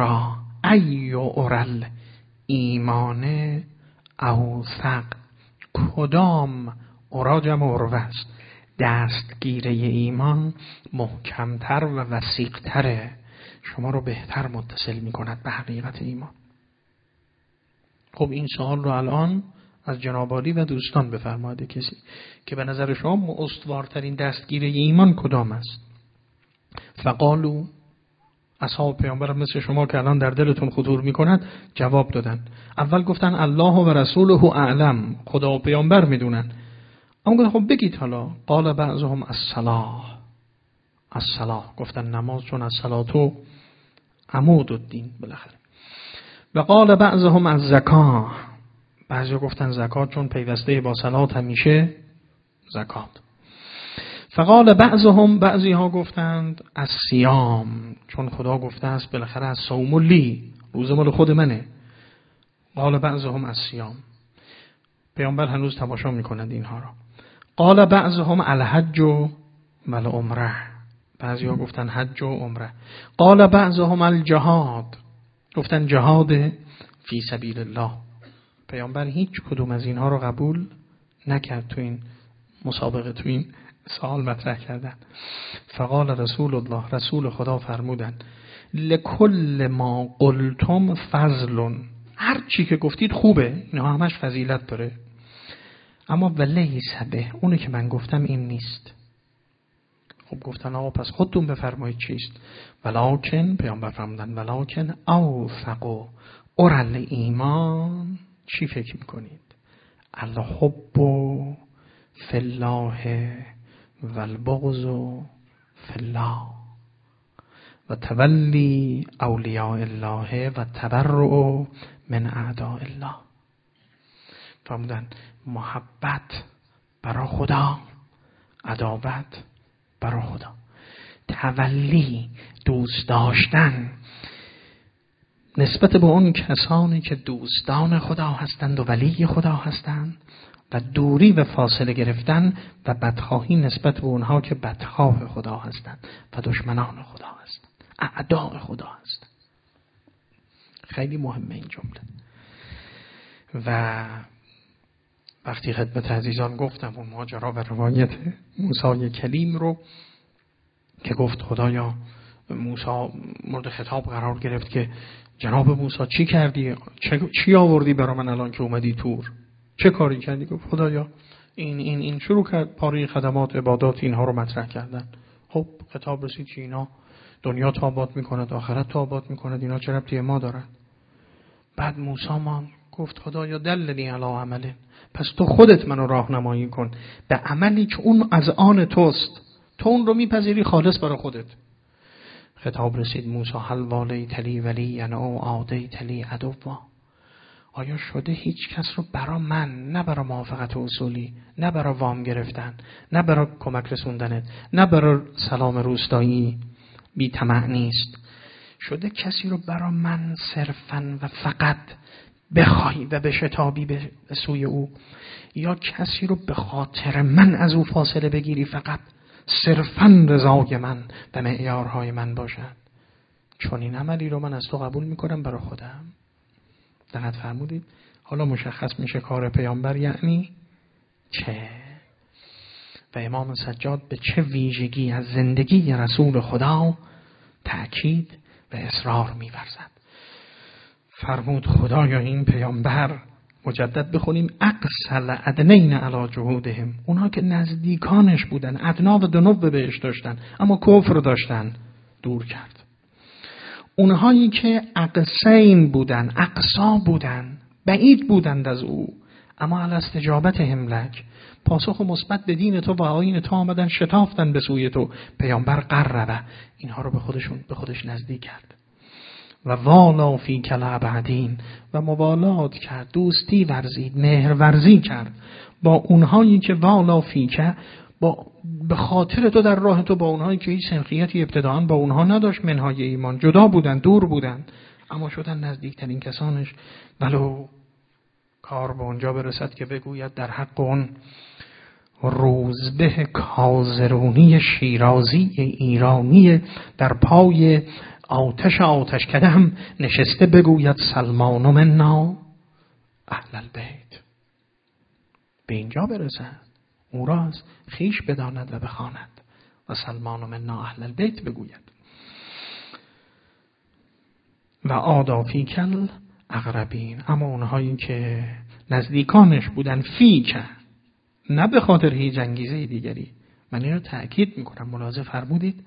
اورل ایمان اوثق، کدام اورا جمع عروه است، دستگیره ایمان محکمتر و وثیقتره، شما رو بهتر متصل می کند به حقیقت ایمان. خب این سوال رو الان از جناب عالی و دوستان بفرمایید کسی که به نظر شما استوارترین دستگیره ایمان کدام است؟ فقالو، اصحاب پیامبر مثل شما که الان در دلتون خطور می کند جواب دادن. اول گفتن الله و رسوله اعلم، خدا و پیامبر می دونن. اما خب بگید حالا. قال بعضهم الصلاة، گفتن نماز، چون الصلاة عمود الدین بالاخره. و قال بعضهم الزکات، بعضی گفتن زکات چون پیوسته با صلات همیشه زکات. فقال بعضهم، بعضی ها گفتند الصیام، چون خدا گفته است بالاخره الصوم لی، روزه مال خود منه. قال بعضهم الصیام، پیامبر هنوز تماشا میکنند اینها را. قال بعضهم الحج و العمره، بعضی ها گفتن حج و عمره. قال بعضهم الجهاد، گفتن جهاد فی سبیل الله. پیامبر هیچ کدوم از اینها رو قبول نکرد تو این مسابقه، تو این سوال مطرح کردن. فقال رسول الله، رسول خدا فرمودن لکل ما قلتم فضل، هر چی که گفتید خوبه، اینها همش فضیلت داره، اما ولیس به، اونه که من گفتم این نیست. خب گفتن آقا پس خودتون بفرمایید چیست؟ ولکن، پیامبر فرمودن ولکن اوثق اورل ایمان، چی فکر میکنید؟ الحب فی الله و البغض فی الله و تولی اولیاء الله و تبرؤ من اعداء الله. فرمودن محبت برای خدا، عداوت برای خدا. تولی، دوست داشتن نسبت به اون کسانی که دوستان خدا هستند و ولی خدا هستند، و دوری و فاصله گرفتن و بدخواهی نسبت به اونها که بدخواه خدا هستند و دشمنان خدا هستند، اعداء خدا هستند. خیلی مهمه این جمله. و وقتی خدمت عزیزان گفتم اون ماجرا و روایت موسی کلیم رو که گفت خدایا، موسی مورد خطاب قرار گرفت که جناب موسی چی کردی؟ چی آوردی برای من الان که اومدی تور؟ چه کاری کردی؟ گفت خدایا این شروع کرد پاره خدمات عبادات اینها رو مطرح کردن. خب خطاب رسید که اینا دنیا تا آباد میکند، آخرت تا آباد میکند، اینا چه ربطی ما دارن؟ بعد موسی من گفت خدایا دلنی علی عمله، پس تو خودت منو راهنمایی کن به عملی که اون از آن توست، تو اون رو میپذیری خالص برای خودت. خطاب رسید موسی هل والیت لی ولیا او عادیت لی عدوا، آیا شده هیچ کس رو برا من، نه برا موافقت اصولی، نه برا وام گرفتن، نه برا کمک رسوندنت، نه برا سلام روستایی بی طمع نیست، شده کسی رو برا من صرفاً و فقط بخوای و بشتابی به سوی او، یا کسی رو به خاطر من از او فاصله بگیری فقط صرفاً رضای من و معیارهای من باشد؟ چون این عملی رو من از تو قبول میکنم برای خودم. دقت فرمودید؟ حالا مشخص میشه کار پیامبر یعنی چه، و امام سجاد به چه ویژگی از زندگی رسول خدا تأکید و اصرار می‌ورزد. فرمود خدایا این پیامبر، مجدد بخونیم، اقسل ادنین علی جهودهم، اونها که نزدیکانش بودن، ادنا و دنو بهش داشتن اما کفر داشتن، دور کرد. اونهایی که اقسین بودن، اقصا بودن، بعید بودند از او، اما علی استجابتهم لک، پاسخ مثبت به دین تو و آیین تو آمدن، شتافتن به سوی تو، پیامبر قربه، اینها رو به خودش نزدیک کرد. و والا فیک الابعدین، و موالات کرد، دوستی ورزید، مهر ورزی کرد با اونهایی که والا فیک، به خاطر تو در راه تو، با اونهایی که هیچ سنخیتی ابتداعا با اونها نداشت، منهای ایمان، جدا بودن، دور بودن، اما شدن نزدیکترین کسانش. ولو کار به اونجا برسد که بگوید در حق اون روزبه کازرونی شیرازی ایرانی در پای آتش کدم نشسته، بگوید سلمان منا اهل البیت. به اینجا برسد او را از خیش بداند و بخواند و سلمان منا اهل البیت بگوید. و آدافی کل اقربین، اما اونهایی که نزدیکانش بودن، فیک، نه به خاطر هیچ انگیزه دیگری. من این رو تأکید میکنم، ملاحظه فرمودید،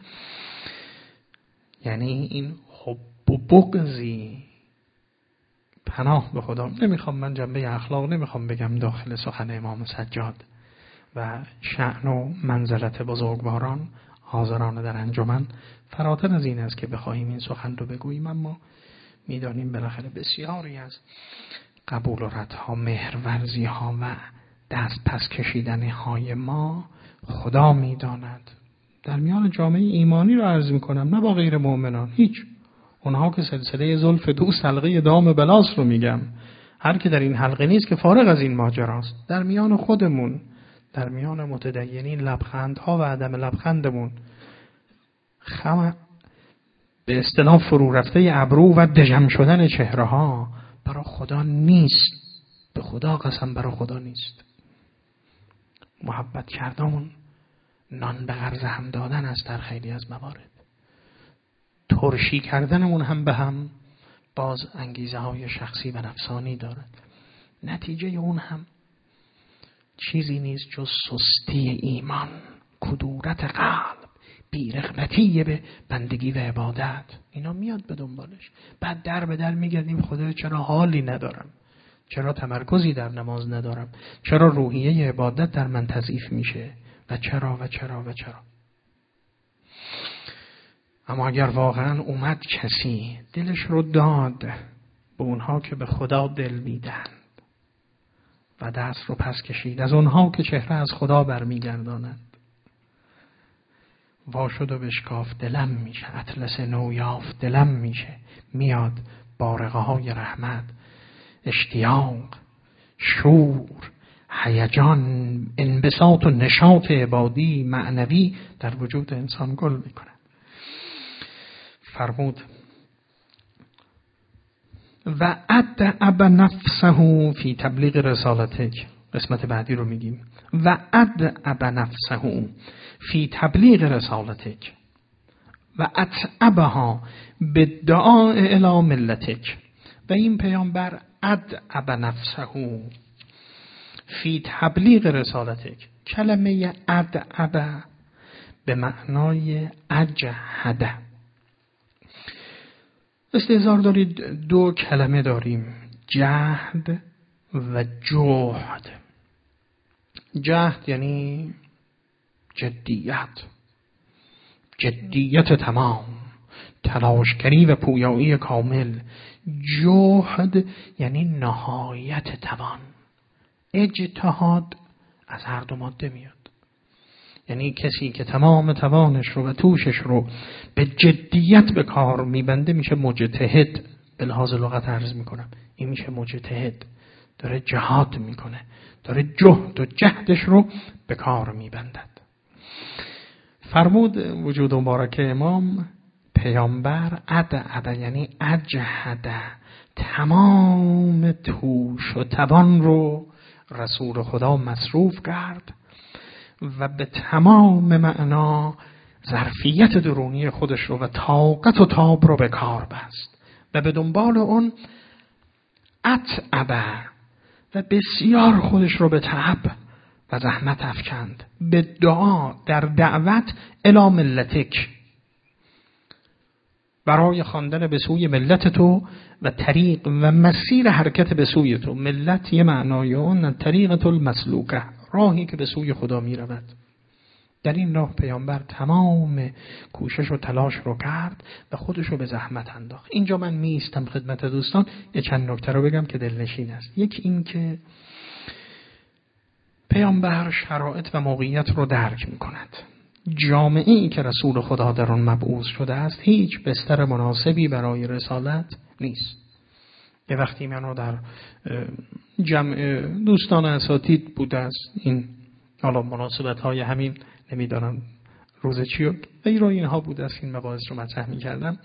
یعنی این حب و بغضی، پناه به خدا، نمیخوام من جنبه اخلاق نمیخوام بگم داخل سخن امام سجاد و شأن و منزلت بزرگواران حاضران در انجمن فراتر از این است که بخواهیم این سخن رو بگوییم، اما میدانیم بالاخره بسیاری از قبول و ردها، مهرورزی ها و دست پس کشیدن های ما خدا میداند. در میان جامعه ایمانی رو عرض میکنم، نه با غیر مؤمنان، هیچ. اونها که سلسله زلف دوست حلقه دام بلاس رو میگم، هر که در این حلقه نیست که فارغ از این ماجراست. در میان خودمون، در میان متدینین، لبخندها و عدم لبخندمون، به اصطلاح فرو رفته ابرو و دژم شدن چهره ها برای خدا نیست. به خدا قسم برای خدا نیست. محبت کردن نان به قرض هم دادن است در خیلی از موارد. ترشی کردنمون هم به هم باز انگیزه های شخصی و نفسانی دارد. نتیجه اون هم چیزی نیست جز سستی ایمان، کدورت قلب، بی‌رغبتی به بندگی و عبادت. اینا میاد به دنبالش. بعد در به در میگردیم خدا چرا حالی ندارم، چرا تمرکزی در نماز ندارم، چرا روحیه عبادت در من تضعیف میشه و چرا و چرا و چرا. اما اگر واقعا اومد کسی دلش رو داد به اونها که به خدا دل میدهند و دست رو پس کشید از اونها که چهره از خدا برمیگردانند، وا شد و بشکاف دلم میشه، اطلس نو یافت دلم میشه، میاد بارقه های رحمت، اشتیاق، شور، هیجان، انبساط و نشاط عبادی معنوی در وجود انسان گل میکنه. فرمود و ادعب نفسه فی تبلیغ رسالتک. قسمت بعدی رو میگیم. و ادعب نفسه فی تبلیغ رسالتک و اتعبها بالدعاء الی ملتک. و این پیامبر ادعب نفسه فی تبلیغ رسالتک، کلمه ادعب به معنای اجهده. استحضار دارید دو کلمه داریم، جهد و جهد. جهد یعنی جدیت، جدیت تمام، تلاشگری و پویایی کامل. جهد یعنی نهایت توان. اجتهاد از هر دو ماده میاد، یعنی کسی که تمام توانش رو و توشش رو به جدیت به کار میبنده میشه مجتهد. به لحاظ لغت عرض میکنم این میشه مجتهد، داره جهاد میکنه، داره جهد و جهدش رو به کار میبندد. فرمود وجود مبارک امام پیامبر ادعب یعنی اجهده، تمام توش و توان رو رسول خدا مصروف کرد و به تمام معنا ظرفیت درونی خودش رو و طاقت و تاب رو به کار بست و به دنبال اون اتعب و بسیار خودش رو به تعب و زحمت افکند به دعا در دعوت الی ملتک، برای خواندن به سوی ملت تو و طریق و مسیر حرکت به سوی تو. ملت یه معنای اون طریقت المسلوکه، راهی که به سوی خدا می رود. در این راه پیامبر تمام کوشش و تلاش رو کرد و خودش رو به زحمت انداخت. اینجا من می ایستم خدمت دوستان یه چند نکته رو بگم که دلنشین است. یک این که پیامبر شرایط و موقعیت رو درک می کند. جامعه‌ای که رسول خدا در آن مبعوث شده است هیچ بستر مناسبی برای رسالت نیست. یه وقتی منو در جمع دوستان اساتید بوده است، این حالا مناسبت های همین نمیدانم روز چی و غیر اینها بوده است، این مباحث رو مطرح می‌کردم.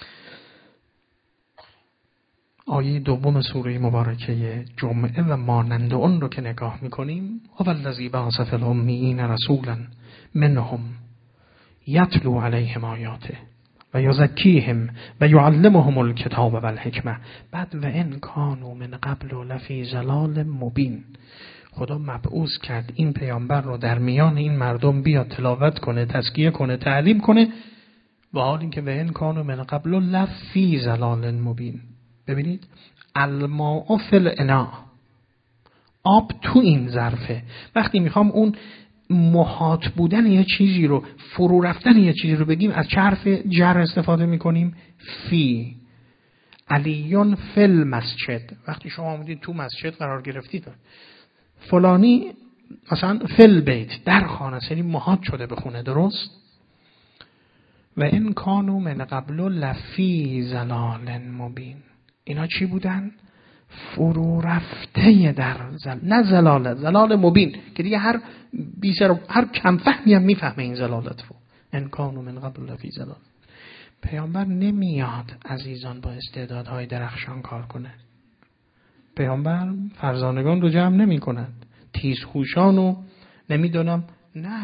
آیه دوم سوره مبارکه جمعه و مانند اون رو که نگاه می‌کنیم، هو الذی بعث فی الامیین رسولا منهم یتلو علیهم آیاته و یزکیهم و یعلمهم الکتاب و الحکمه. بعد و ان کانوا من قبل لفی ضلال مبین. خدا مبعوث کرد این پیامبر رو در میان این مردم بیاد تلاوت کنه، تزکیه کنه، تعلیم کنه، و حال این که و ان کانوا من قبل لفی ضلال مبین. ببینید الماء فی الاناء، آب تو این ظرفه. وقتی میخوام اون محاط بودن یه چیزی رو، فرو رفتن یه چیزی رو بگیم، از چه حرف جر استفاده میکنیم؟ فی. علیون فی المسجد. وقتی شما آمدید تو مسجد قرار گرفتید، فلانی مثلا فی البیت، در خانه، سری محاط شده به خونه، درست؟ و ان کانوا من قبل لفی ضلال مبین. اینا چی بودن؟ فرو رفته در نه زلال مبین که دیگه هر بیسر هر کم فهمی هم میفهمه این زلالت رو. ان کانوا من قبل لفی ضلال. پیامبر نمیاد عزیزان با استعدادهای درخشان کار کنه. پیامبر فرزانگان رو جمع نمی کند، تیزهوشان و نمیدونم. نه،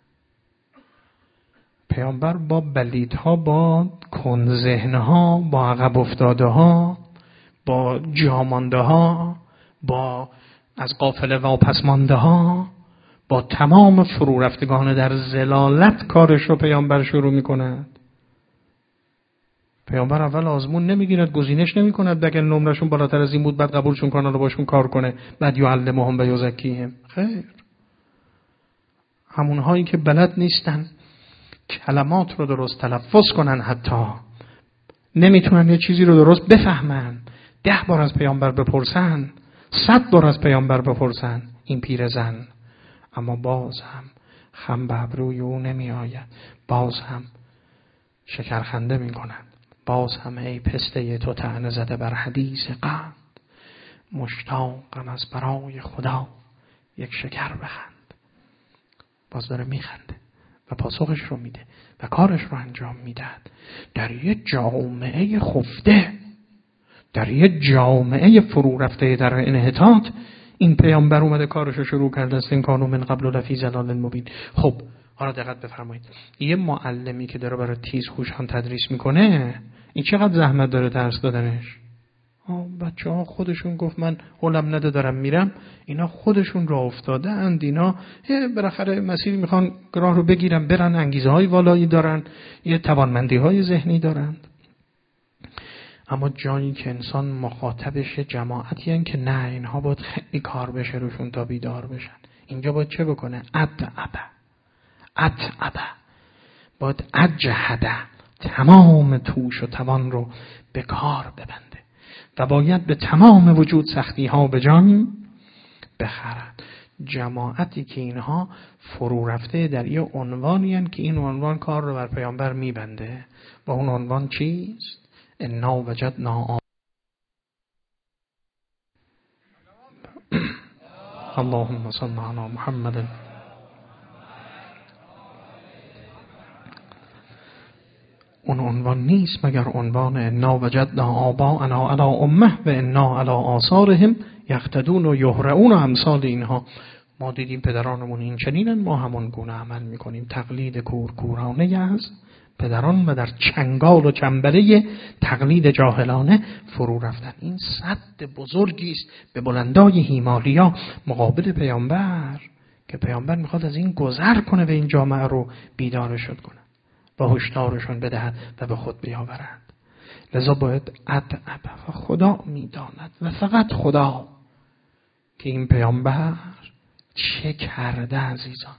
پیامبر با بلیدها، با کند ذهنها، با عقب افتاده ها، با جامانده ها، با از قافله واپس مانده ها، با تمام فرو رفتگان در ضلالت کارش رو پیامبر شروع میکند. پیامبر اول آزمون نمیگیرد، گزینش نمیکند بگه نمرشون بالاتر از این بود بعد قبولشون کنه و باشون کار کنه بعد یعلمهم و یزکیهم. خیر، همونهایی که بلد نیستن کلمات رو درست تلفظ کنن، حتی نمیتونن یه چیزی رو درست بفهمن، 10 بار از پیامبر بپرسن، 100 بار از پیامبر بپرسن، این پیرزن، اما باز هم خم به ابروی او نمی آید، باز هم شکرخنده می کنند، باز هم ای پسته تو طعنه زده بر حدیث قند، مشتاقم از برای خدا یک شکر بخند. باز داره می خنده و پاسخش رو میده و کارش رو انجام میدهد. در یه جامعه خفته، در یه جامعه فرو رفته در انحطاط، این پیامبر اومده کارش رو شروع کرده است. این کانو من قبل لفی ضلال مبین. خب حالا دقت بفرمایید، یه معلمی که داره برای تیزهوشان تدریس میکنه، این چقدر زحمت داره درس دادنش؟ بچه‌ها خودشون گفت من حولم نده دارم میرم، اینا خودشون راه افتاده اند، اینا بالاخره مسیر میخوان راه رو بگیرن برن، انگیزه های والایی دارن، یه توانمندی های ذهنی دارن. اما جایی که انسان مخاطبش جماعتی هن که نه، اینها باید خیلی کار بشه روشون تا بیدار بشن، اینجا باید چه بکنه؟ اتعبه، باید اجهده، تمام توش و توان رو به کار ببنده و باید به تمام وجود سختی ها به جان بخرد. جماعتی که اینها فرو رفته در یه عنوانی هن که این عنوان کار رو بر پیامبر میبنده و اون عنوان چیست؟ انا وجدنا اللهم صل علی محمد. اون عنوان نیست مگر عنوان انا وجدنا آباءنا علی امه و انا علی آثارهم یقتدون و یهرعون و امثال اینها. ما دیدیم پدرانمون این چنینن، ما همون گونه عمل میکنیم. تقلید کورکورانه از پدران و در چنگال و چنبره تقلید جاهلانه فرو رفتن. این سد بزرگی است به بلندای هیمالیا مقابل پیامبر که پیامبر میخواد از این گذر کنه و این جامعه رو بیدارشون کنه و هشدارشون بدهد و به خود بیاورد. لذا باید ادب و خدا میداند و فقط خدا که این پیامبر چه کرده. عزیزان،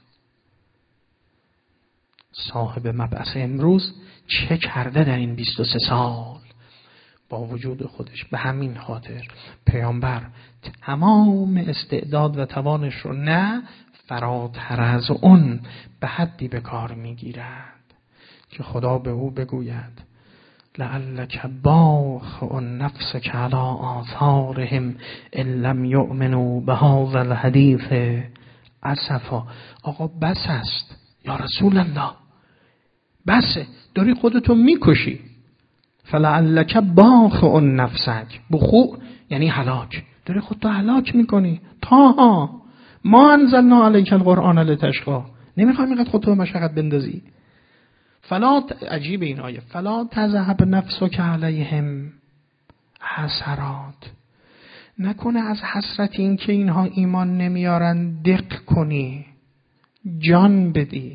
صاحب مبعث امروز چه کرده در این 23 سال با وجود خودش. به همین خاطر پیامبر تمام استعداد و توانش رو نه فراتر از اون به حدی به کار میگیرد که خدا به او بگوید لعلک باخع نفسک علی آثارهم ان لم یؤمنوا بهذا الحدیث اسفا. آقا بس است یا رسول الله، بسه، داری خودتو میکشی. فلعلک باخع نفسک، بخوع یعنی هلاک، داری خودتو هلاک میکنی. تاها ما انزلنا علیک القرآن لتشقی، نمیخوای اینقدر خودتو به مشقت بندازی. عجیب این آیه، فلا تذهب نفسک علیهم حسرات، نکنه از حسرت این که اینها ایمان نمیارن دق کنی، جان بدی.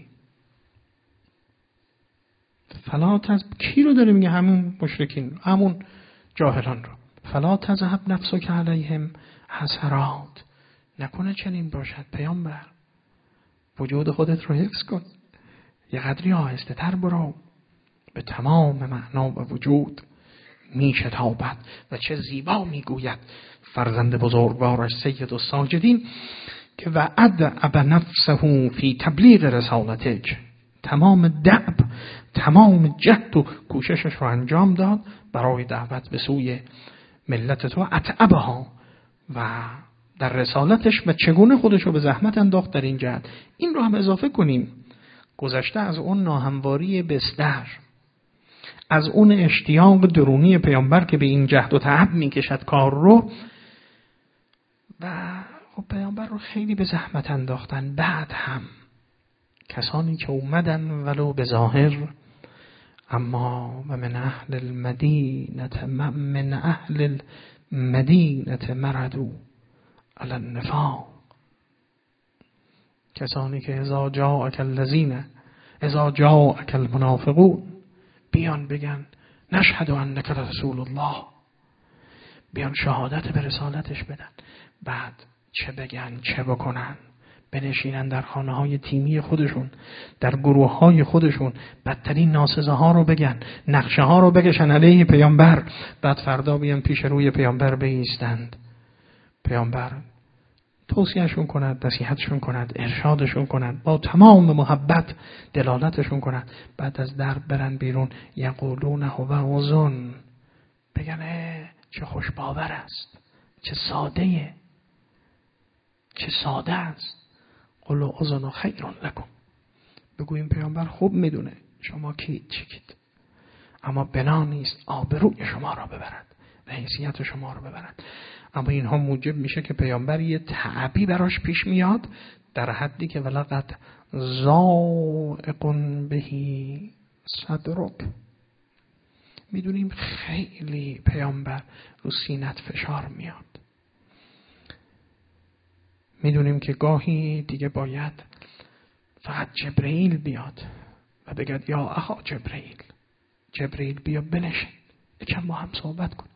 فلا کی رو داره میگه؟ همون مشرکین، همون جاهلان رو. فلا تذهب نفسک علیهم حسرات، نکنه چنین باشد. پیامبر وجود خودت رو حفظ کن، یه قدری آهسته تر برو. به تمام معنا و وجود میشتابد و چه زیبا میگوید فرزند بزرگوارش سید الساجدین که وعد نفسه فی تبلیغ رسالتک، تمام دعب، تمام جهد و کوششش رو انجام داد برای دعوت به سوی ملت تو. اتعبها، و در رسالتش و چگونه خودش رو به زحمت انداخت در این جهد. این رو هم اضافه کنیم، گذشته از اون ناهمواری بستر، از اون اشتیاق درونی پیامبر که به این جهد و تعب میکشد کار رو، و خب پیامبر رو خیلی به زحمت انداختن. بعد هم کسانی که اومدن ولو به ظاهر، اما و من اهل المدینه مردو علی النفاق، کسانی که اذا جاءک المنافقون بیان بگن نشهد انک رسول الله، بیان شهادت به رسالتش بدن، بعد چه بگن چه بکنن، بنشینن در خانه های تیمی خودشون، در گروه های خودشون، بدترین ناسزه ها رو بگن، نقشه ها رو بکشن علیه پیامبر، بعد فردا بیان پیش روی پیامبر بایستند، پیامبر توصیهشون کند، نصیحتشون کند، ارشادشون کند، با تمام محبت دلالتشون کند، بعد از در برن بیرون یقولون هو اذن، بگن چه خوش باور است، چه ساده است. قل اذن خیر لکم، بگویم پیامبر خوب میدونه شما کیید چیکید، اما بنا نیست آبروی شما را ببرد و حیثیت شما را ببرد. اما اینها موجب میشه که پیامبر یه تعبی براش پیش میاد در حدی که ولقد ضاق بهی صدرک، میدونیم خیلی پیامبر رو سینت فشار میاد، میدونیم که گاهی دیگه باید فقط جبرئیل بیاد و بگد یا اخا جبرئیل بیا بنشین یکم با هم صحبت کن.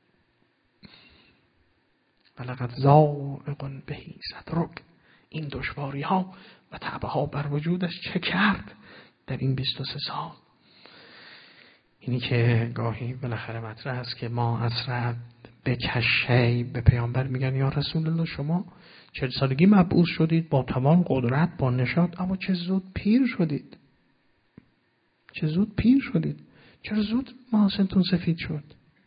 ولقد ضاق بهی صدرک، این دشواری ها و تعبه ها بر وجودش چه کرد در این 23 سال. اینی که گاهی بالاخره مطرح است که ما اسرع به کشی به پیامبر میگن یا رسول الله شما 40 سالگی مبعوث شدید با تمام قدرت با نشاط، اما چه زود پیر شدید، چرا زود محاسنتون سفید شد؟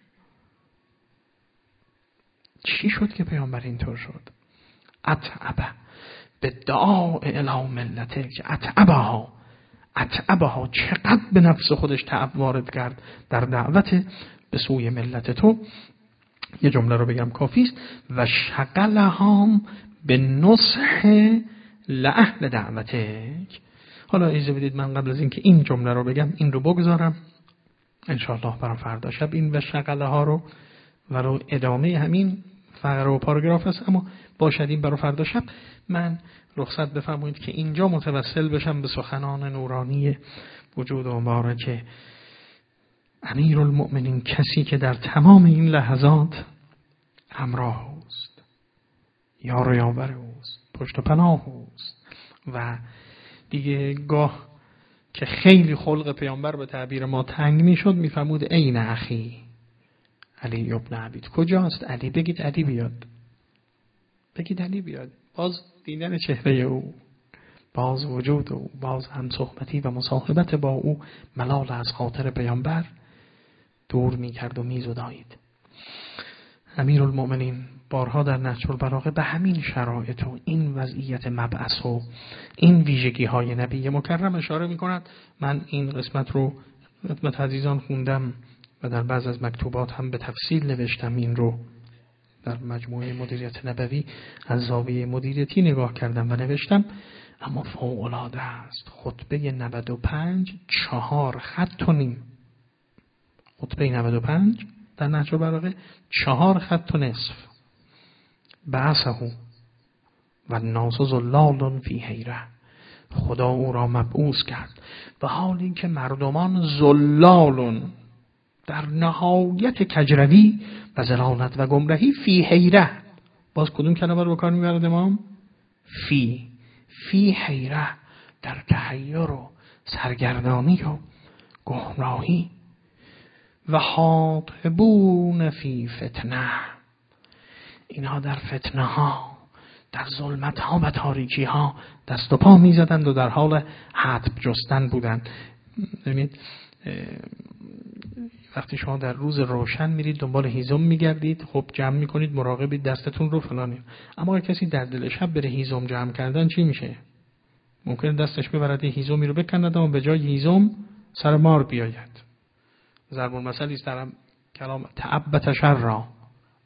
چی شد که پیامبر اینطور شد؟ اتعبه به دعا الی ملته، که اتعبها چقدر به نفس خودش تعب وارد کرد در دعوت به سوی ملت تو. یه جمله رو بگم کافی است. و شغلهم به نصح لاهل دعوتک. حالا اجازه بدید من قبل از اینکه این جمله رو بگم این رو بگذارم، انشاءالله برام فردا شب این و شغله ها رو ولو ادامه همین فقره و پاراگراف است، اما باشد این برای فردا شب من رخصت بفرمایید که اینجا متوسل بشم به سخنان نورانی وجود مبارک امیرالمؤمنین، کسی که در تمام این لحظات همراه اوست، یار و یاور اوست، پشت و پناه اوست. و دیگه گاه که خیلی خلق پیامبر به تعبیر ما تنگ میشد میفرمود این اخی علی ابن ابی، کجاست علی؟ بگید علی بیاد. باز دیدن چهره او، باز وجود او، باز هم صحبتی و مصاحبت با او ملال از خاطر پیامبر دور میکرد و میزدایید. امیرالمؤمنین بارها در نهج البلاغه به همین شرایط و این وضعیت مبعث و این ویژگی های نبی مکرم اشاره میکند. من این قسمت رو خدمت عزیزان خوندم و در بعض از مکتوبات هم به تفصیل نوشتم. این رو در مجموعه مدیریت نبوی از زاویه مدیریتی نگاه کردم و نوشتم، اما فوق‌العاده است. خطبه 95 4 خط و نیم، خطبه 95 در نهج البلاغه 4 خط و نصف. بعثه و الناس ضلال فی حیره، خدا او را مبعوث کرد و حالی که مردمان ضلال در نهایت کجروی و ضلالت و گمراهی، فی حیره، باز کدوم کلمه رو بکار میبرد امام؟ فی حیره، در تحیر و سرگردانی و گمراهی. و حاطبون فی فتنه، اینها در فتنه ها، در ظلمت ها و تاریکی ها دست و پا می زدند و در حال حتب جستن بودند. ببینید وقتی شما در روز روشن میرید دنبال هیزم میگردید، خب جمع میکنید، مراقبید دستتون رو فلانی، اما اگه کسی در دل شب بره هیزم جمع کردن چی میشه؟ ممکنه دستش ببرد هیزمی رو بکند اما به جای هیزم سر مار بیاید. ضرب المثل است در کلام تعبت شر را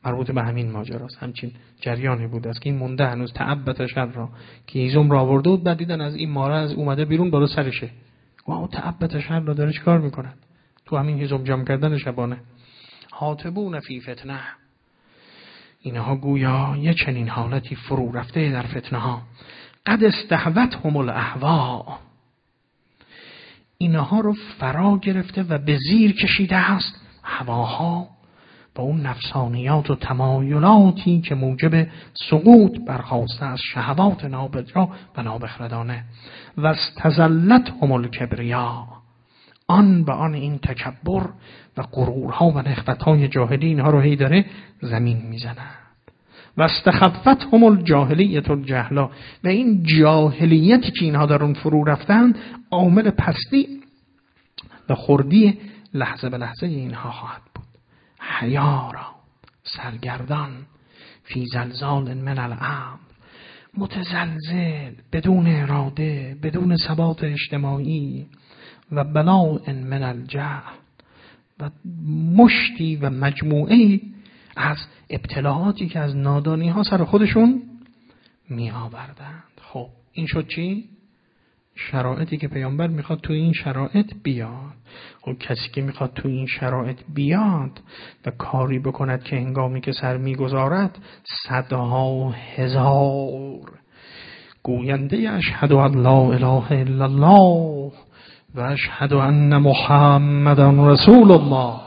مربوط به همین ماجراست. همچین جریانی بود است که این مونده هنوز تعبت شر را که هیزم را آورده بود، بعد دیدن از این ماره از اومده بیرون بالا سرشه. واو تعبت شر را داره چیکار میکنن تو همین هیزم جمع کردن شبانه. حاطبون فی فتنه، اینها گویا یه چنین حالتی فرو رفته در فتنه ها. قد استهوتهم الاهوا، اینها رو فرا گرفته و به زیر کشیده است هواها، با اون نفسانیات و تمایلاتی که موجب سقوط برخواسته از شهوات نابجا و نابخردانه. و استزلتهم الکبریا، آن به آن این تکبر و غرورها و نخوتهای جاهلی اینها رو هی داره زمین میزند. و استخفتهم الجاهلیت الجهلا، و این جاهلیتی که اینها در اون فرو رفتند عامل پستی و خردی لحظه به لحظه اینها خواهد بود. حیارا، سرگردان، فی زلزال من الامر، متزلزل، بدون اراده، بدون ثبات اجتماعی، و بلاء من الجهل، و مشتی و مجموعه از ابتلاعاتی که از نادانی ها سر خودشون می آوردند. خب این شد چی؟ شرایطی که پیامبر میخواد تو این شرایط بیاد. خب کسی که میخواد تو این شرایط بیاد و کاری بکند که هنگامی که سر میگذارد صدها هزار گوینده اشهد ان لا اله الا الله و اشهد ان محمدا رسول الله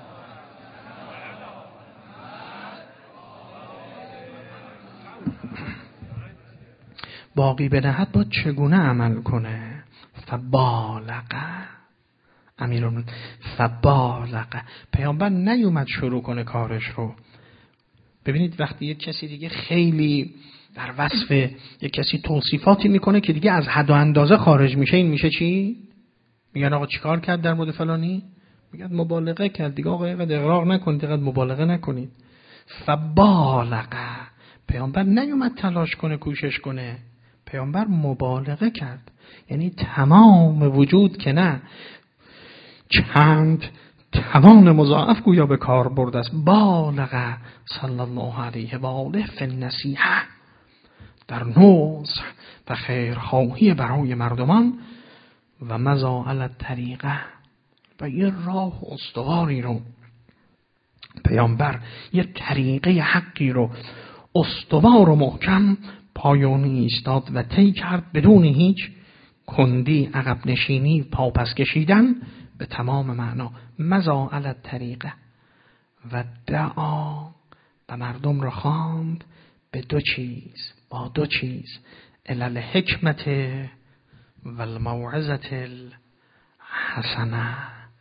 باقی بدهد با چگونه عمل کنه؟ فبالغه امیرون فبالغه. پیامبر نیومد شروع کنه کارش رو. ببینید وقتی یک کسی دیگه خیلی در وصف یک کسی توصیفاتی میکنه که دیگه از حد و اندازه خارج میشه، این میشه چی؟ میگن آقا چیکار کرد در مورد فلانی؟ میگن مبالغه کرد. دیگه آقا اینقدر اغراق نکنید، اینقدر مبالغه نکنید. فبالغه. پیامبر نیومد تلاش کنه، کوشش کنه. پیامبر مبالغه کرد، یعنی تمام وجود که نه، چند توان مضاعف گویا به کار برده است. بالغه صلی الله علیه و آله فی النصیحه، در نصح و خیرخواهی برای مردمان، و مضى علی الطریقه، و یه راه استواری رو پیامبر یه طریقه حقی رو استوار و محکم پایانی ایستاد و طی کرد بدون هیچ کندی، عقب نشینی، پاپس کشیدن، به تمام معنا. مضى علی الطریقه، و دعا، و مردم را خواند به دو چیز، با دو چیز، الی الحکمت و الموعظه الحسنه،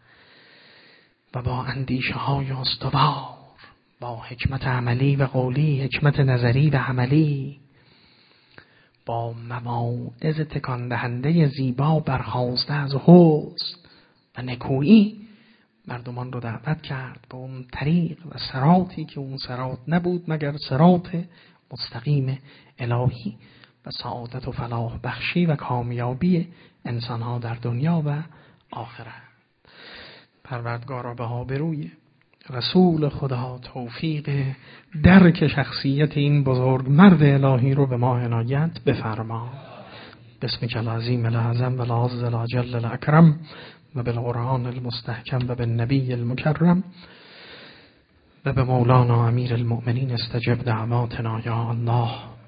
و با اندیشه های استوار، با حکمت عملی و قولی، حکمت نظری و عملی، با مواعظ تکان دهنده زیبا برخاسته از حسن و نکویی مردمان رو دعوت کرد به اون طریق و صراطی که اون صراط نبود مگر صراط مستقیم الهی و سعادت و فلاح بخشی و کامیابی انسانها در دنیا و آخرت. پروردگارا به آبروی رسول خدا توفیق درک شخصیت این بزرگ مرد الهی رو به ما عنایت بفرما. بسمک العظیم الاعظم و العز الاجل الاکرم و بالقرآن المستحکم و بالنبی المکرم و به مولانا امیر المؤمنین استجب دعواتنا یا الله.